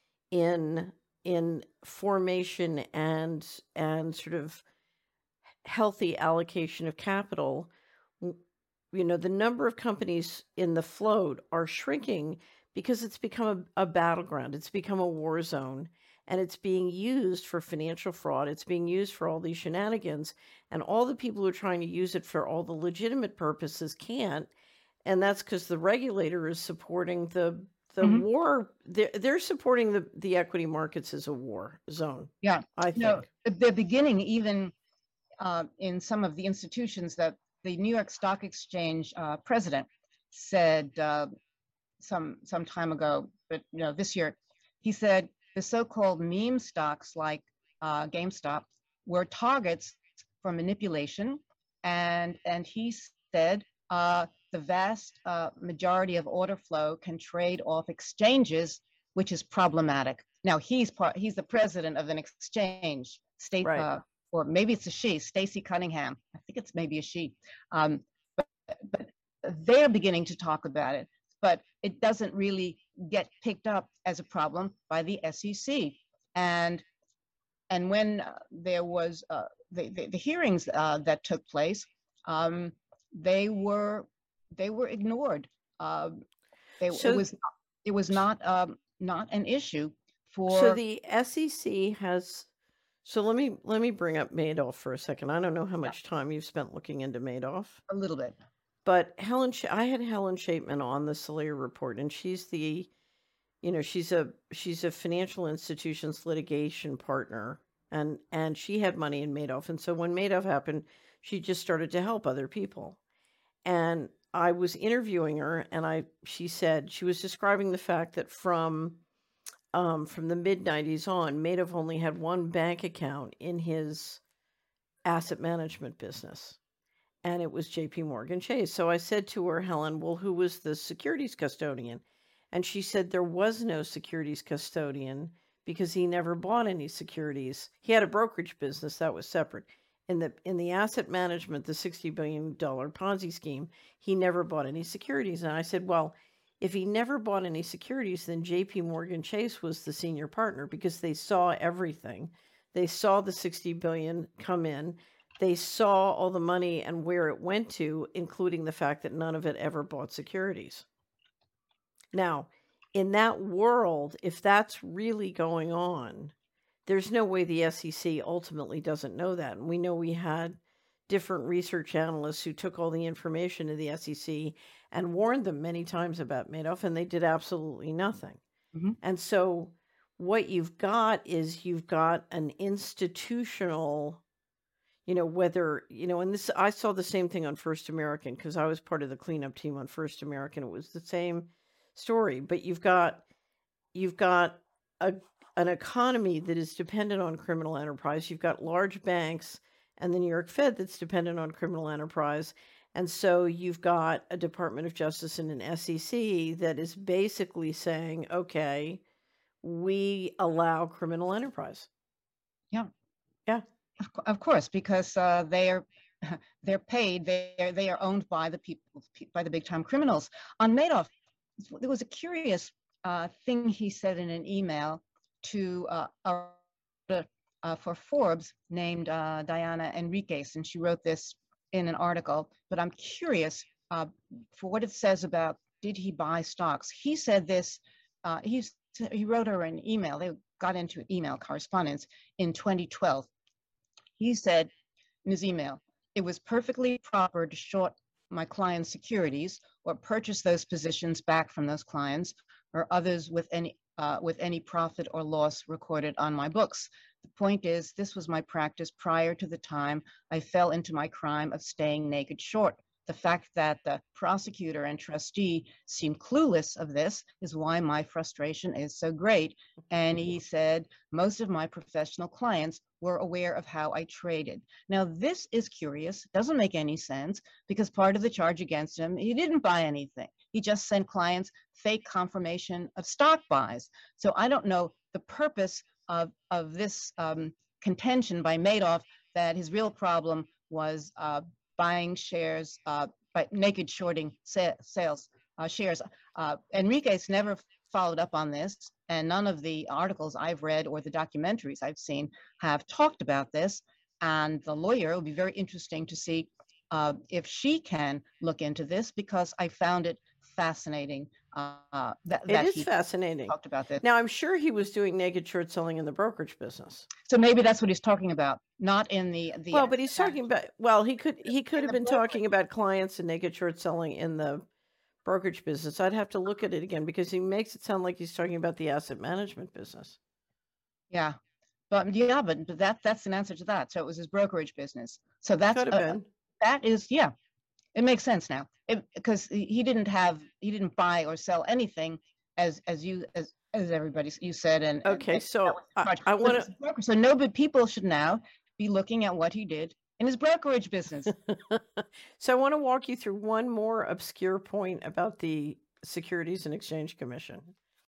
in in formation and and sort of healthy allocation of capital, you know, the number of companies in the float are shrinking because it's become a, a battleground. It's become a war zone, and it's being used for financial fraud. It's being used for all these shenanigans, and all the people who are trying to use it for all the legitimate purposes can't. And that's because the regulator is supporting the the Mhm. war. They're, they're supporting the, the equity markets as a war zone. Yeah, I think. no, the, the beginning, even uh, in some of the institutions, that the New York Stock Exchange uh, president said uh, some some time ago, but you know, this year, he said the so-called meme stocks like uh, GameStop were targets for manipulation, and and he said uh, the vast uh, majority of order flow can trade off exchanges, which is problematic. Now he's part. He's the president of an exchange, state, Right. uh, or maybe it's a she, Stacey Cunningham. I think it's maybe a she. Um, but, but they're beginning to talk about it, but it doesn't really get picked up as a problem by the S E C. And and when uh, there was uh, the, the the hearings uh, that took place, um, they were they were ignored. Uh, they, So- it was it was not um, not an issue for. So the S E C has. So let me let me bring up Madoff for a second. I don't know how much time you've spent looking into Madoff, a little bit. but Helen, Sh- I had Helen Shapeman on the Salier report, and she's the, you know, she's a she's a financial institutions litigation partner, and and she had money in Madoff, and so when Madoff happened, she just started to help other people, and I was interviewing her, and I she said she was describing the fact that from um, from the mid nineties on, Madoff only had one bank account in his asset management business, and it was J P Morgan Chase. So I said to her, Helen, well, who was the securities custodian? And she said there was no securities custodian because he never bought any securities. He had a brokerage business that was separate. In the in the asset management, the sixty billion dollars Ponzi scheme, he never bought any securities. And I said, well, if he never bought any securities, then J P Morgan Chase was the senior partner because they saw everything. They saw the sixty billion dollars come in. They saw all the money and where it went to, including the fact that none of it ever bought securities. Now, in that world, if that's really going on, there's no way the S E C ultimately doesn't know that. And we know we had different research analysts who took all the information to the S E C and warned them many times about Madoff, and they did absolutely nothing. Mm-hmm. And so what you've got is you've got an institutional, you know, whether, you know, and this, I saw the same thing on First American because I was part of the cleanup team on First American. It was the same story, but you've got, you've got a, an economy that is dependent on criminal enterprise. You've got large banks and the New York Fed that's dependent on criminal enterprise. And so you've got a Department of Justice and an S E C that is basically saying, okay, we allow criminal enterprise. Yeah. Yeah. Of, co- of course, because uh, they are they're paid. They are, they are owned by the people, by the big time criminals. On Madoff, there was a curious uh, thing he said in an email to uh, a, uh, for Forbes named uh, Diana Enriquez, and she wrote this in an article. But I'm curious uh, for what it says about did he buy stocks. He said this. Uh, he's he wrote her an email. They got into email correspondence in twenty twelve. He said in his email, it was perfectly proper to short my clients' securities or purchase those positions back from those clients or others with any uh, with any profit or loss recorded on my books. The point is, this was my practice prior to the time I fell into my crime of staying naked short. The fact that the prosecutor and trustee seem clueless of this is why my frustration is so great. And he said, most of my professional clients were aware of how I traded. Now, this is curious, doesn't make any sense, because part of the charge against him, he didn't buy anything. He just sent clients fake confirmation of stock buys. So I don't know the purpose of, of this um, contention by Madoff that his real problem was uh, buying shares, uh, by naked shorting sa- sales uh, shares. Uh, Enriquez never followed up on this, and none of the articles I've read or the documentaries I've seen have talked about this. And the lawyer, it will be very interesting to see uh, if she can look into this, because I found it fascinating uh, that, It that is he fascinating. talked about this. Now, I'm sure he was doing naked short selling in the brokerage business. So maybe that's what he's talking about, not in the the. Well, but he's talking about, well, he could he could In have the been brokerage. talking about clients and naked short selling in the brokerage business. I'd have to look at it again because he makes it sound like he's talking about the asset management business. Yeah, but yeah, but, but that that's an answer to that. So it was his brokerage business. So that's Could have uh, been. that is yeah, it makes sense now. Because he didn't have he didn't buy or sell anything, as as you as as everybody you said. And Okay, and so I, charge. I So want this is broker- so no, but people should now be looking at what he did in his brokerage business. to. So I want to walk you through one more obscure point about the Securities and Exchange Commission.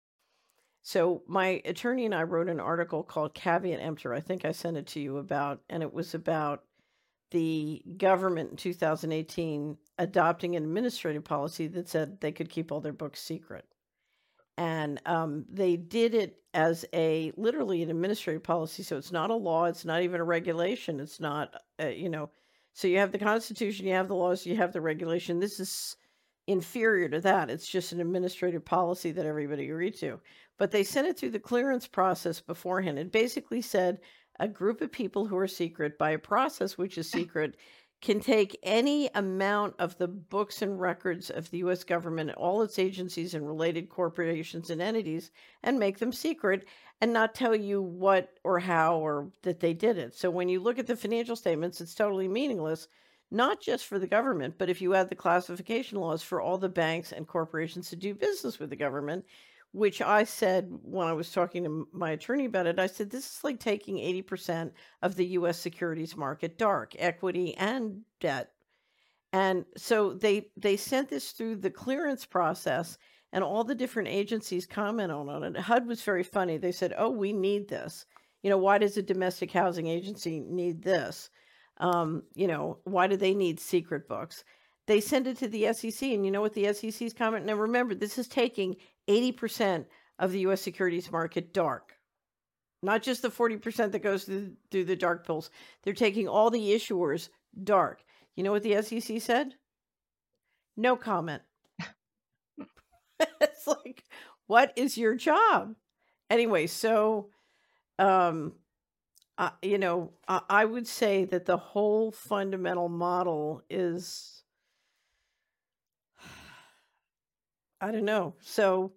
So my attorney and I wrote an article called Caveat Emptor. I think I sent it to you about, and it was about the government in two thousand eighteen adopting an administrative policy that said they could keep all their books secret. And um, they did it as a literally an administrative policy. So it's not a law. It's not even a regulation. It's not, uh, you know, so you have the Constitution, you have the laws, you have the regulation. This is inferior to that. It's just an administrative policy that everybody agreed to. But they sent it through the clearance process beforehand. It basically said a group of people who are secret by a process which is secret can take any amount of the books and records of the U S government, all its agencies and related corporations and entities, and make them secret and not tell you what or how or that they did it. So when you look at the financial statements, it's totally meaningless, not just for the government, but if you add the classification laws for all the banks and corporations that do business with the government, which I said when I was talking to my attorney about it, I said, this is like taking eighty percent of the U S securities market dark, equity and debt. And so they they sent this through the clearance process, and all the different agencies comment on it. H U D was very funny. They said, oh, we need this. You know, why does a domestic housing agency need this? Um, you know, why do they need secret books? They send it to the S E C, and you know what the S E C's comment? Now, remember, this is taking eighty percent of the U S securities market dark, not just the forty percent that goes through, through the dark pools. They're taking all the issuers dark. You know what the S E C said? No comment. It's like, what is your job? Anyway, so um, uh, you know, I, I would say that the whole fundamental model is, I don't know. So,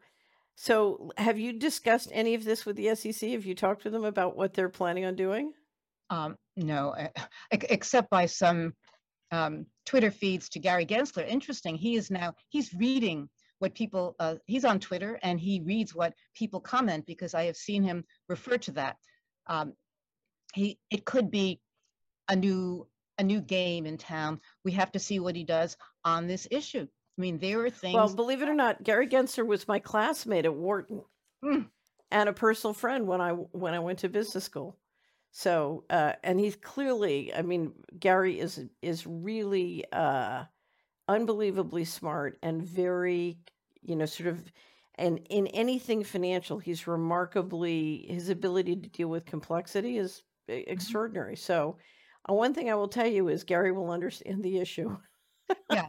so have you discussed any of this with the S E C? Have you talked to them about what they're planning on doing? Um, no, uh, ex- except by some um, Twitter feeds to Gary Gensler. Interesting. He is now, he's reading what people, uh, he's on Twitter and he reads what people comment because I have seen him refer to that. Um, he, it could be a new, a new game in town. We have to see what he does on this issue. I mean, there are Well, things. believe it or not, Gary Gensler was my classmate at Wharton Mm, and a personal friend when I when I went to business school. So, uh, and he's clearly, I mean, Gary is is really uh, unbelievably smart and very, you know, sort of, and in anything financial, he's remarkably, his ability to deal with complexity is e- mhm. extraordinary. So, uh, one thing I will tell you is Gary will understand the issue. Yeah.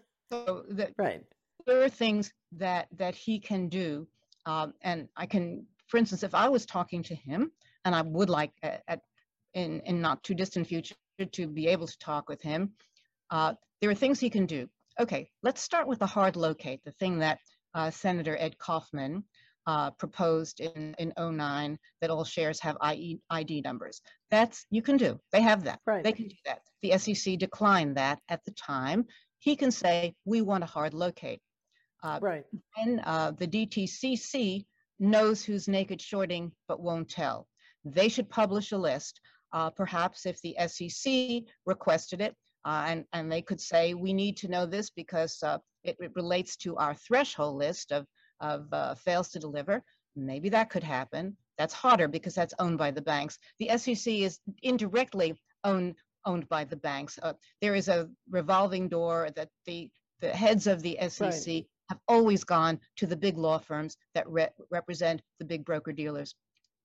So the, Right. there are things that that he can do, um, and I can, for instance, if I was talking to him, and I would like at, at in in not too distant future to be able to talk with him, uh, there are things he can do. Okay, let's start with the hard locate, the thing that uh, Senator Ed Kaufman uh, proposed in in oh nine, that all shares have I D numbers. That's, you can do. They have that. Right. They can do that. The S E C declined that at the time. He can say, we want a hard locate. Uh, Right. and uh, the D T C C knows who's naked shorting but won't tell. They should publish a list. Uh, perhaps if the S E C requested it, uh, and, and they could say, we need to know this because uh, it, it relates to our threshold list of, of uh, fails to deliver. Maybe that could happen. That's harder because that's owned by the banks. The S E C is indirectly owned owned by the banks. Uh, there is a revolving door that the the heads of the S E C Right. have always gone to the big law firms that re represent the big broker dealers.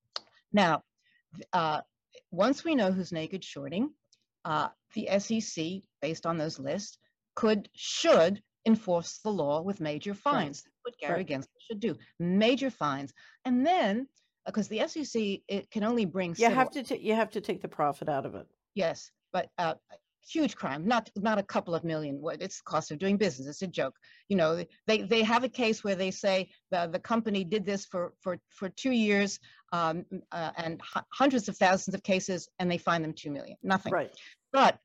Now, uh, once we know who's naked shorting, uh, the S E C, based on those lists, could, should enforce the law with major fines. Right. What Gary Right. Gensler should do, major fines. And then, because the S E C, it can only bring You civil. have to ta- you have to take the profit out of it. Yes, but uh, huge crime, not not a couple of million. What, it's the cost of doing business. It's a joke. You know, they they have a case where they say the the company did this for for for two years, um, uh, and h- hundreds of thousands of cases, and they fine them two million. Nothing. Right. But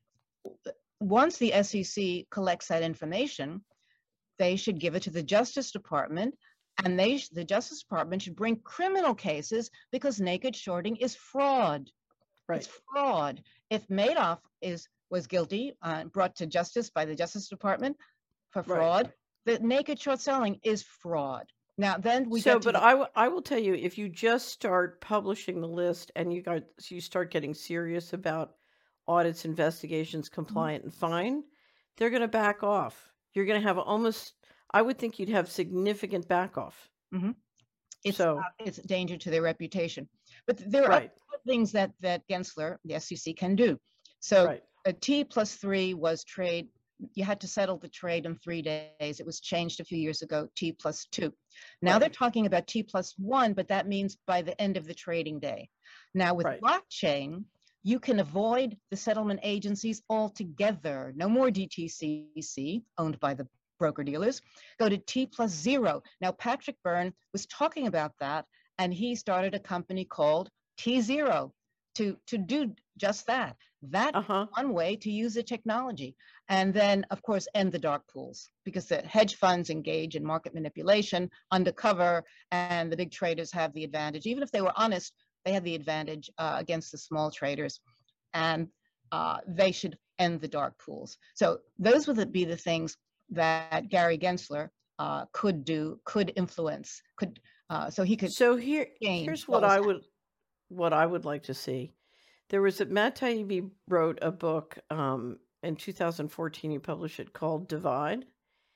once the S E C collects that information, they should give it to the Justice Department, and they the Justice Department should bring criminal cases because naked shorting is fraud. Right. It's fraud. If Madoff is was guilty, uh, brought to justice by the Justice Department for Right. fraud, the naked short selling is fraud. Now, then we So, get to but the, I, w- I will tell you, if you just start publishing the list and you got you start getting serious about audits, investigations, compliant, and fine, they're going to back off. You're going to have almost, I would think you'd have significant back off. Mhm. it's So, uh, it's a danger to their reputation. But there are right. other things that that Gensler, the S E C, can do. So Right. a T plus three was trade. You had to settle the trade in three days. It was changed a few years ago, T plus two. Now Right. they're talking about T plus one, but that means by the end of the trading day. Now with Right. blockchain, you can avoid the settlement agencies altogether. No more D T C C owned by the broker dealers. Go to T plus zero. Now Patrick Byrne was talking about that, and he started a company called T zero to, to do just that. That Uh-huh. one way to use the technology. And then, of course, end the dark pools, because the hedge funds engage in market manipulation undercover, and the big traders have the advantage. Even if they were honest, they had the advantage uh, against the small traders, and uh, they should end the dark pools. So those would be the things that Gary Gensler uh, could do, could influence, could uh, so he could So here change here's what what was I happening. would what I would like to see. There was a Matt Taibbi wrote a book um, in two thousand fourteen. He published it called Divide,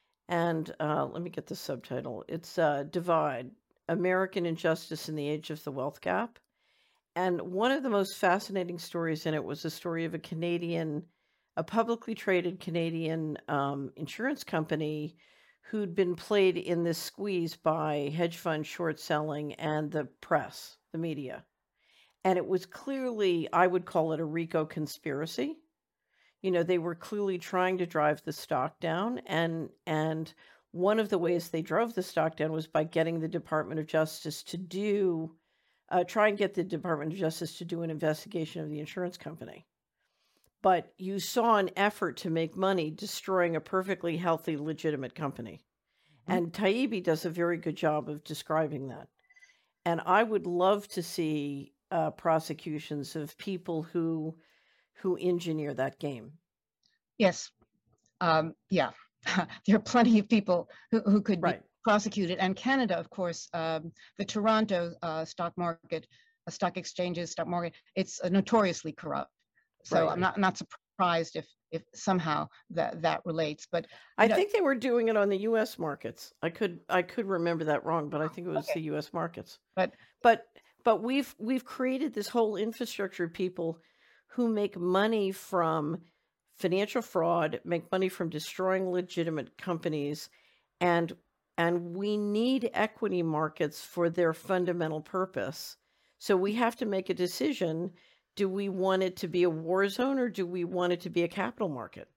and uh, let me get the subtitle. It's uh, Divide: American Injustice in the Age of the Wealth Gap. And one of the most fascinating stories in it was the story of a Canadian, a publicly traded Canadian um, insurance company who'd been played in this squeeze by hedge fund short selling and the press, the media. And it was clearly, I would call it a RICO conspiracy. You know, they were clearly trying to drive the stock down. And, and one of the ways they drove the stock down was by getting the Department of Justice to do, uh, try and get the Department of Justice to do an investigation of the insurance company. But you saw an effort to make money destroying a perfectly healthy, legitimate company. Mm-hmm. And Taibbi does a very good job of describing that. And I would love to see uh, prosecutions of people who who engineer that game. Yes. Um, yeah. There are plenty of people who, who could right. be prosecuted. And Canada, of course, um, the Toronto uh, stock market, uh, stock exchanges, stock market, it's uh, notoriously corrupt. So right. I'm not not surprised if if somehow that that relates. But I know, think they were doing it on the U S markets. I could I could remember that wrong, but I think it was okay. the U S markets. But but but we've we've created this whole infrastructure of people who make money from financial fraud, make money from destroying legitimate companies, and and we need equity markets for their fundamental purpose. So we have to make a decision. Do we want it to be a war zone, or do we want it to be a capital market?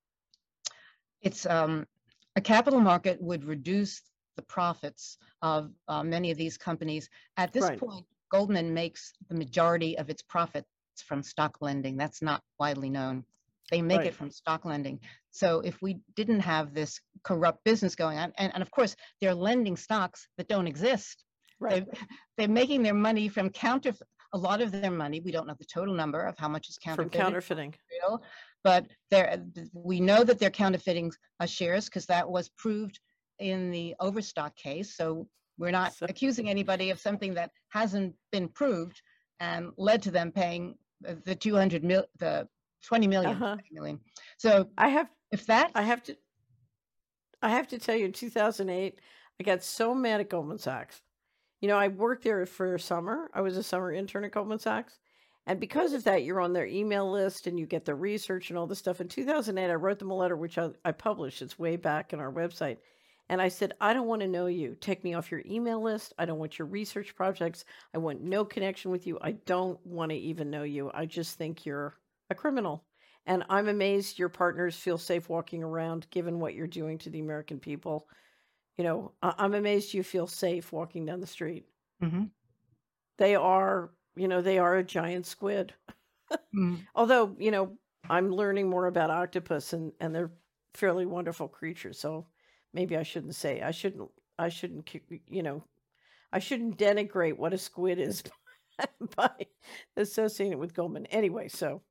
It's um, a capital market would reduce the profits of uh, many of these companies. At this right. point, Goldman makes the majority of its profits from stock lending. That's not widely known. They make right. it from stock lending. So if we didn't have this corrupt business going on, and, and of course, they're lending stocks that don't exist. Right. They're, they're making their money from counter. A lot of their money, we don't know the total number of how much is counterfeited. From counterfeiting. But they're, we know that they're counterfeiting uh, shares because that was proved in the Overstock case. So we're not so. accusing anybody of something that hasn't been proved and led to them paying the two hundred mil, the twenty million, uh-huh. million. So I have, if that, I have to, I have to tell you, in two thousand eight, I got so mad at Goldman Sachs. You know, I worked there for a summer. I was a summer intern at Goldman Sachs. And because of that, you're on their email list and you get the research and all this stuff. In two thousand eight, I wrote them a letter, which I, I published. It's way back in our website. And I said, I don't want to know you. Take me off your email list. I don't want your research projects. I want no connection with you. I don't want to even know you. I just think you're a criminal. And I'm amazed your partners feel safe walking around, given what you're doing to the American people. You know, I'm amazed you feel safe walking down the street. Mm-hmm. They are, you know, they are a giant squid. mm. Although, you know, I'm learning more about octopus and, and they're fairly wonderful creatures. So maybe I shouldn't say, I shouldn't, I shouldn't, you know, I shouldn't denigrate what a squid is by associating it with Goldman. Anyway, so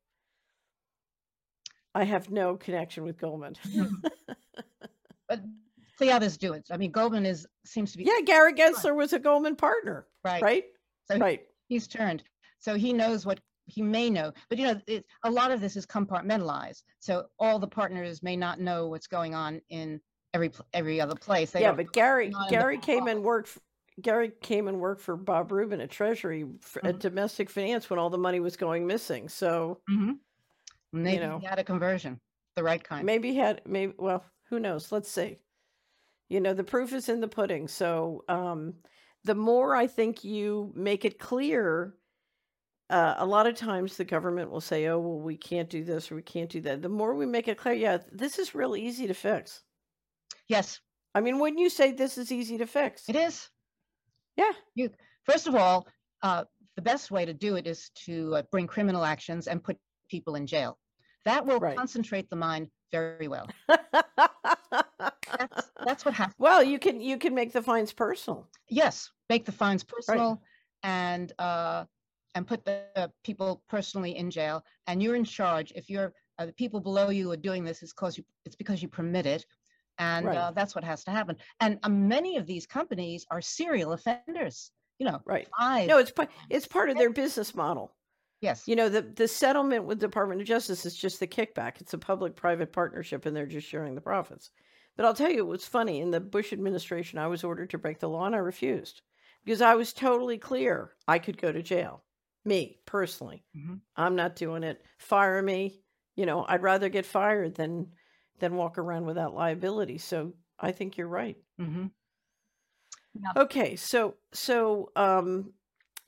I have no connection with Goldman. But the others do it. I mean, Goldman is seems to be. Yeah, Gary Gensler was a Goldman partner. Right. Right. So right. He's turned. So he knows what he may know. But, you know, it, a lot of this is compartmentalized. So all the partners may not know what's going on in every every other place. They yeah, but Gary Gary came office. and worked. For, Gary came and worked for Bob Rubin at Treasury for, mm-hmm. at domestic finance when all the money was going missing. So, mm-hmm. maybe you know, he had a conversion, the right kind. Maybe he had maybe. Well, who knows? Let's see. You know, the proof is in the pudding. So um, the more I think you make it clear, uh, a lot of times the government will say, oh, well, we can't do this or we can't do that. The more we make it clear, yeah, this is real easy to fix. Yes. I mean, wouldn't you say this is easy to fix? It is. Yeah. You, first of all, uh, the best way to do it is to uh, bring criminal actions and put people in jail. That will right. concentrate the mind very well. that's, that's what happens. Well, you can you can make the fines personal. Yes, make the fines personal, right. and uh, and put the uh, people personally in jail. And you're in charge. If you're uh, the people below you are doing this, it's because you it's because you permit it, and right. uh, that's what has to happen. And uh, many of these companies are serial offenders. You know, right? Five, no, it's it's part of their business model. Yes. You know, the, the settlement with the Department of Justice is just the kickback. It's a public-private partnership, and they're just sharing the profits. But I'll tell you, it was funny. In the Bush administration, I was ordered to break the law, and I refused. Because I was totally clear I could go to jail. Me, personally. Mm-hmm. I'm not doing it. Fire me. You know, I'd rather get fired than than walk around without liability. So I think you're right. Mm-hmm. Yeah. Okay, so so... um.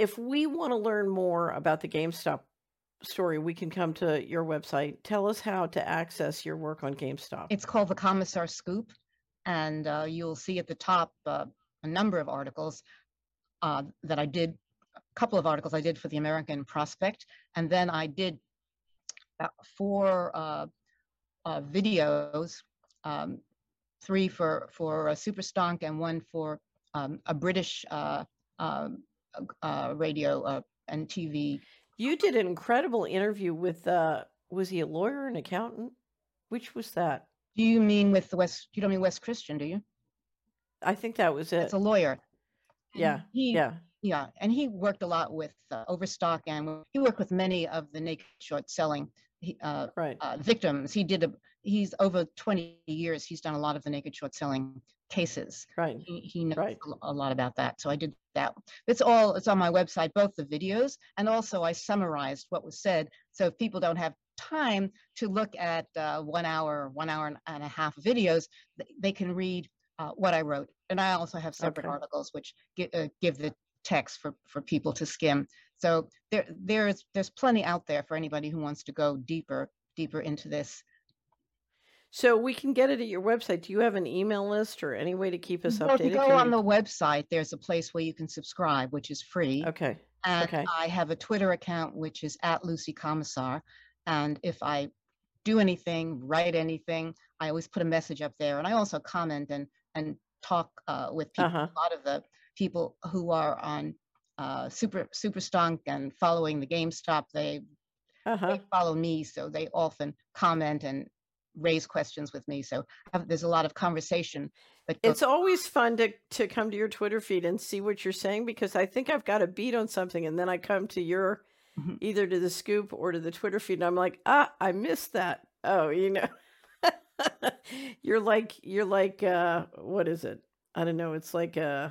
if we want to learn more about the GameStop story, we can come to your website. Tell us how to access your work on GameStop. It's called the Commissar Scoop, and uh, you'll see at the top uh, a number of articles uh, that I did, a couple of articles I did for the American Prospect, and then I did uh, four uh, uh, videos, um, three for, for uh, Superstonk and one for um, a British uh, uh, uh, radio uh, and T V. You did an incredible interview with, uh, was he a lawyer, an accountant? Which was that? Do you mean with the West, you don't mean West Christian, do you? I think that was it. It's a lawyer. Yeah, he, yeah. Yeah, and he worked a lot with uh, Overstock, and he worked with many of the naked short selling uh, right. uh, victims. He did a, he's over twenty years, he's done a lot of the naked short selling cases. Right. He, he knows right. a lot about that. So I did that. It's all, it's on my website, both the videos, and also I summarized what was said. So if people don't have time to look at uh, one hour, one hour and a half videos, they can read uh, what I wrote. And I also have separate okay. articles which give, uh, give the text for, for people to skim. So there, there's, there's plenty out there for anybody who wants to go deeper, deeper into this. So we can get it at your website. Do you have an email list or any way to keep us well, updated? If you go can on you... the website, there's a place where you can subscribe, which is free. Okay. And okay. I have a Twitter account, which is at Lucy Commissar. And if I do anything, write anything, I always put a message up there. And I also comment and, and talk uh, with people. Uh-huh. A lot of the people who are on uh, Super Superstonk and following the GameStop, they, uh-huh. they follow me. So they often comment and raise questions with me. So I've, there's a lot of conversation. That goes it's always fun to, to come to your Twitter feed and see what you're saying, because I think I've got a beat on something and then I come to your, mm-hmm. either to the Scoop or to the Twitter feed and I'm like, ah, I missed that. Oh, you know, you're like, you're like, uh, what is it? I don't know. It's like, uh,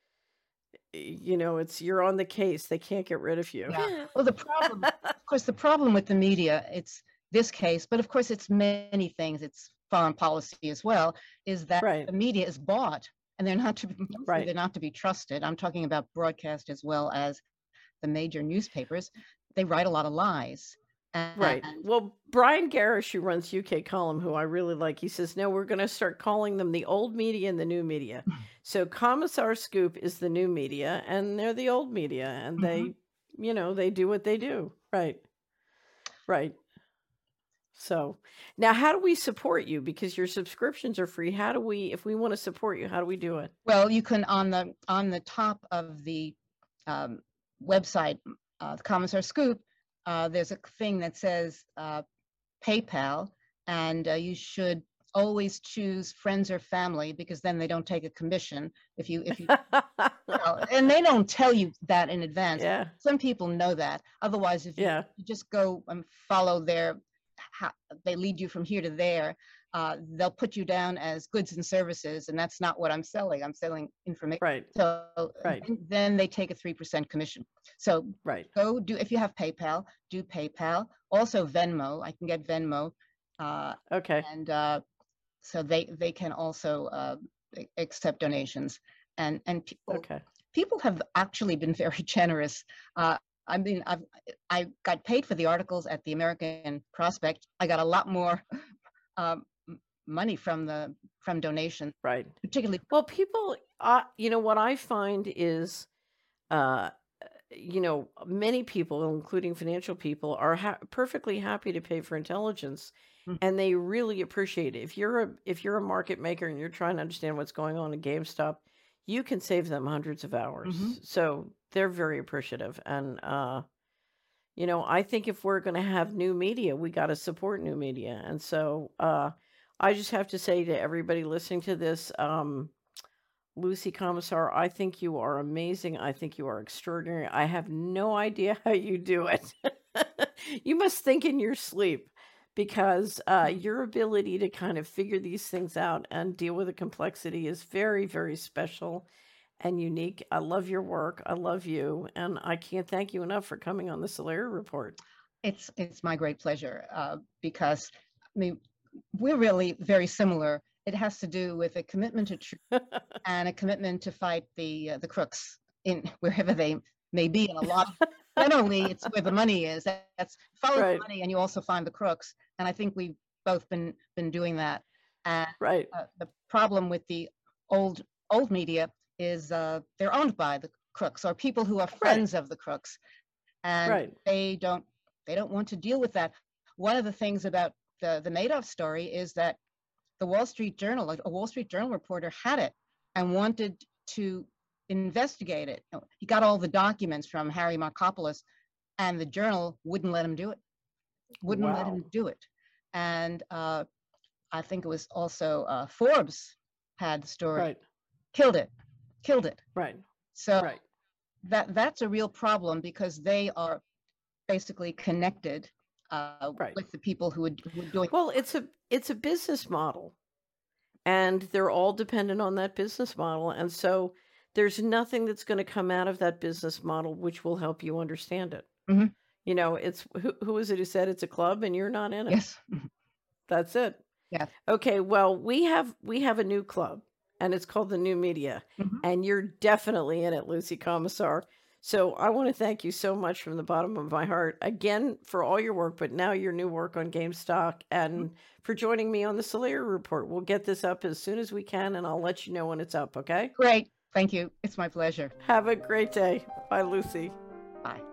you know, it's, you're on the case. They can't get rid of you. Yeah. Well, the problem, of course, the problem with the media, it's this case, but of course it's many things. It's foreign policy as well, is that right. the media is bought and they're not to be, right. they're not to be trusted. I'm talking about broadcast as well as the major newspapers. They write a lot of lies. And, right. Well, Brian Garish, who runs U K Column, who I really like, he says, no, we're going to start calling them the old media and the new media. So Commissar Scoop is the new media and they're the old media, and mm-hmm. they, you know, they do what they do. Right. Right. So now how do we support you? Because your subscriptions are free. How do we, if we want to support you, how do we do it? Well, you can on the, on the top of the um, website, uh, the Commissar Scoop, uh, there's a thing that says uh, PayPal, and uh, you should always choose friends or family, because then they don't take a commission if you, if you, you know, and they don't tell you that in advance. Yeah. Some people know that. Otherwise, if you, yeah. you just go and follow their, how, they lead you from here to there, uh, they'll put you down as goods and services, and that's not what I'm selling. I'm selling information. Right. So right. then they take a three percent commission. So right. go do, if you have PayPal, do PayPal. Also Venmo, I can get Venmo. Uh, okay. And uh, so they, they can also uh, accept donations. And, and people, okay. people have actually been very generous. Uh, I mean, I've, I got paid for the articles at the American Prospect. I got a lot more um, money from the from donations, right? Particularly, well, people, uh, you know, what I find is, uh, you know, many people, including financial people, are ha- perfectly happy to pay for intelligence, mm-hmm. and they really appreciate it. If you're a if you're a market maker and you're trying to understand what's going on in GameStop, you can save them hundreds of hours. Mm-hmm. So they're very appreciative. And, uh, you know, I think if we're going to have new media, we got to support new media. And so uh, I just have to say to everybody listening to this, um, Lucy Commissar, I think you are amazing. I think you are extraordinary. I have no idea how you do it. You must think in your sleep, because uh, your ability to kind of figure these things out and deal with the complexity is very, very special and unique. I love your work. I love you. And I can't thank you enough for coming on the Solari Report. It's it's my great pleasure, uh, because I mean, we're really very similar. It has to do with a commitment to truth and a commitment to fight the uh, the crooks in wherever they may be in a lot. Generally, it's where the money is. That's follow Right. the money, and you also find the crooks. And I think we've both been been doing that. And Right. uh, the problem with the old old media is uh, they're owned by the crooks or people who are friends of the crooks, and Right. they don't they don't want to deal with that. One of the things about the the Madoff story is that the Wall Street Journal, a Wall Street Journal reporter, had it and wanted to investigate it. He got all the documents from Harry Markopolos, and the Journal wouldn't let him do it. Wouldn't let Wow. him do it. And uh, I think it was also uh, Forbes had the story. Right. Killed it. Killed it. Right. So Right. that that's a real problem because they are basically connected uh, Right. with the people who would who are doing. Well, it's a it's a business model, and they're all dependent on that business model, and so there's nothing that's going to come out of that business model which will help you understand it. Mhm. You know, it's who who is it who said it's a club and you're not in it? Yes. That's it. Yeah. Okay, well, we have we have a new club, and it's called the New Media, Mhm. and you're definitely in it, Lucy Commissar. So I want to thank you so much from the bottom of my heart again for all your work, but now your new work on GameStop, and for joining me on the Solari Report. We'll get this up as soon as we can, and I'll let you know when it's up, okay? Great. Thank you. It's my pleasure. Have a great day. Bye, Lucy. Bye.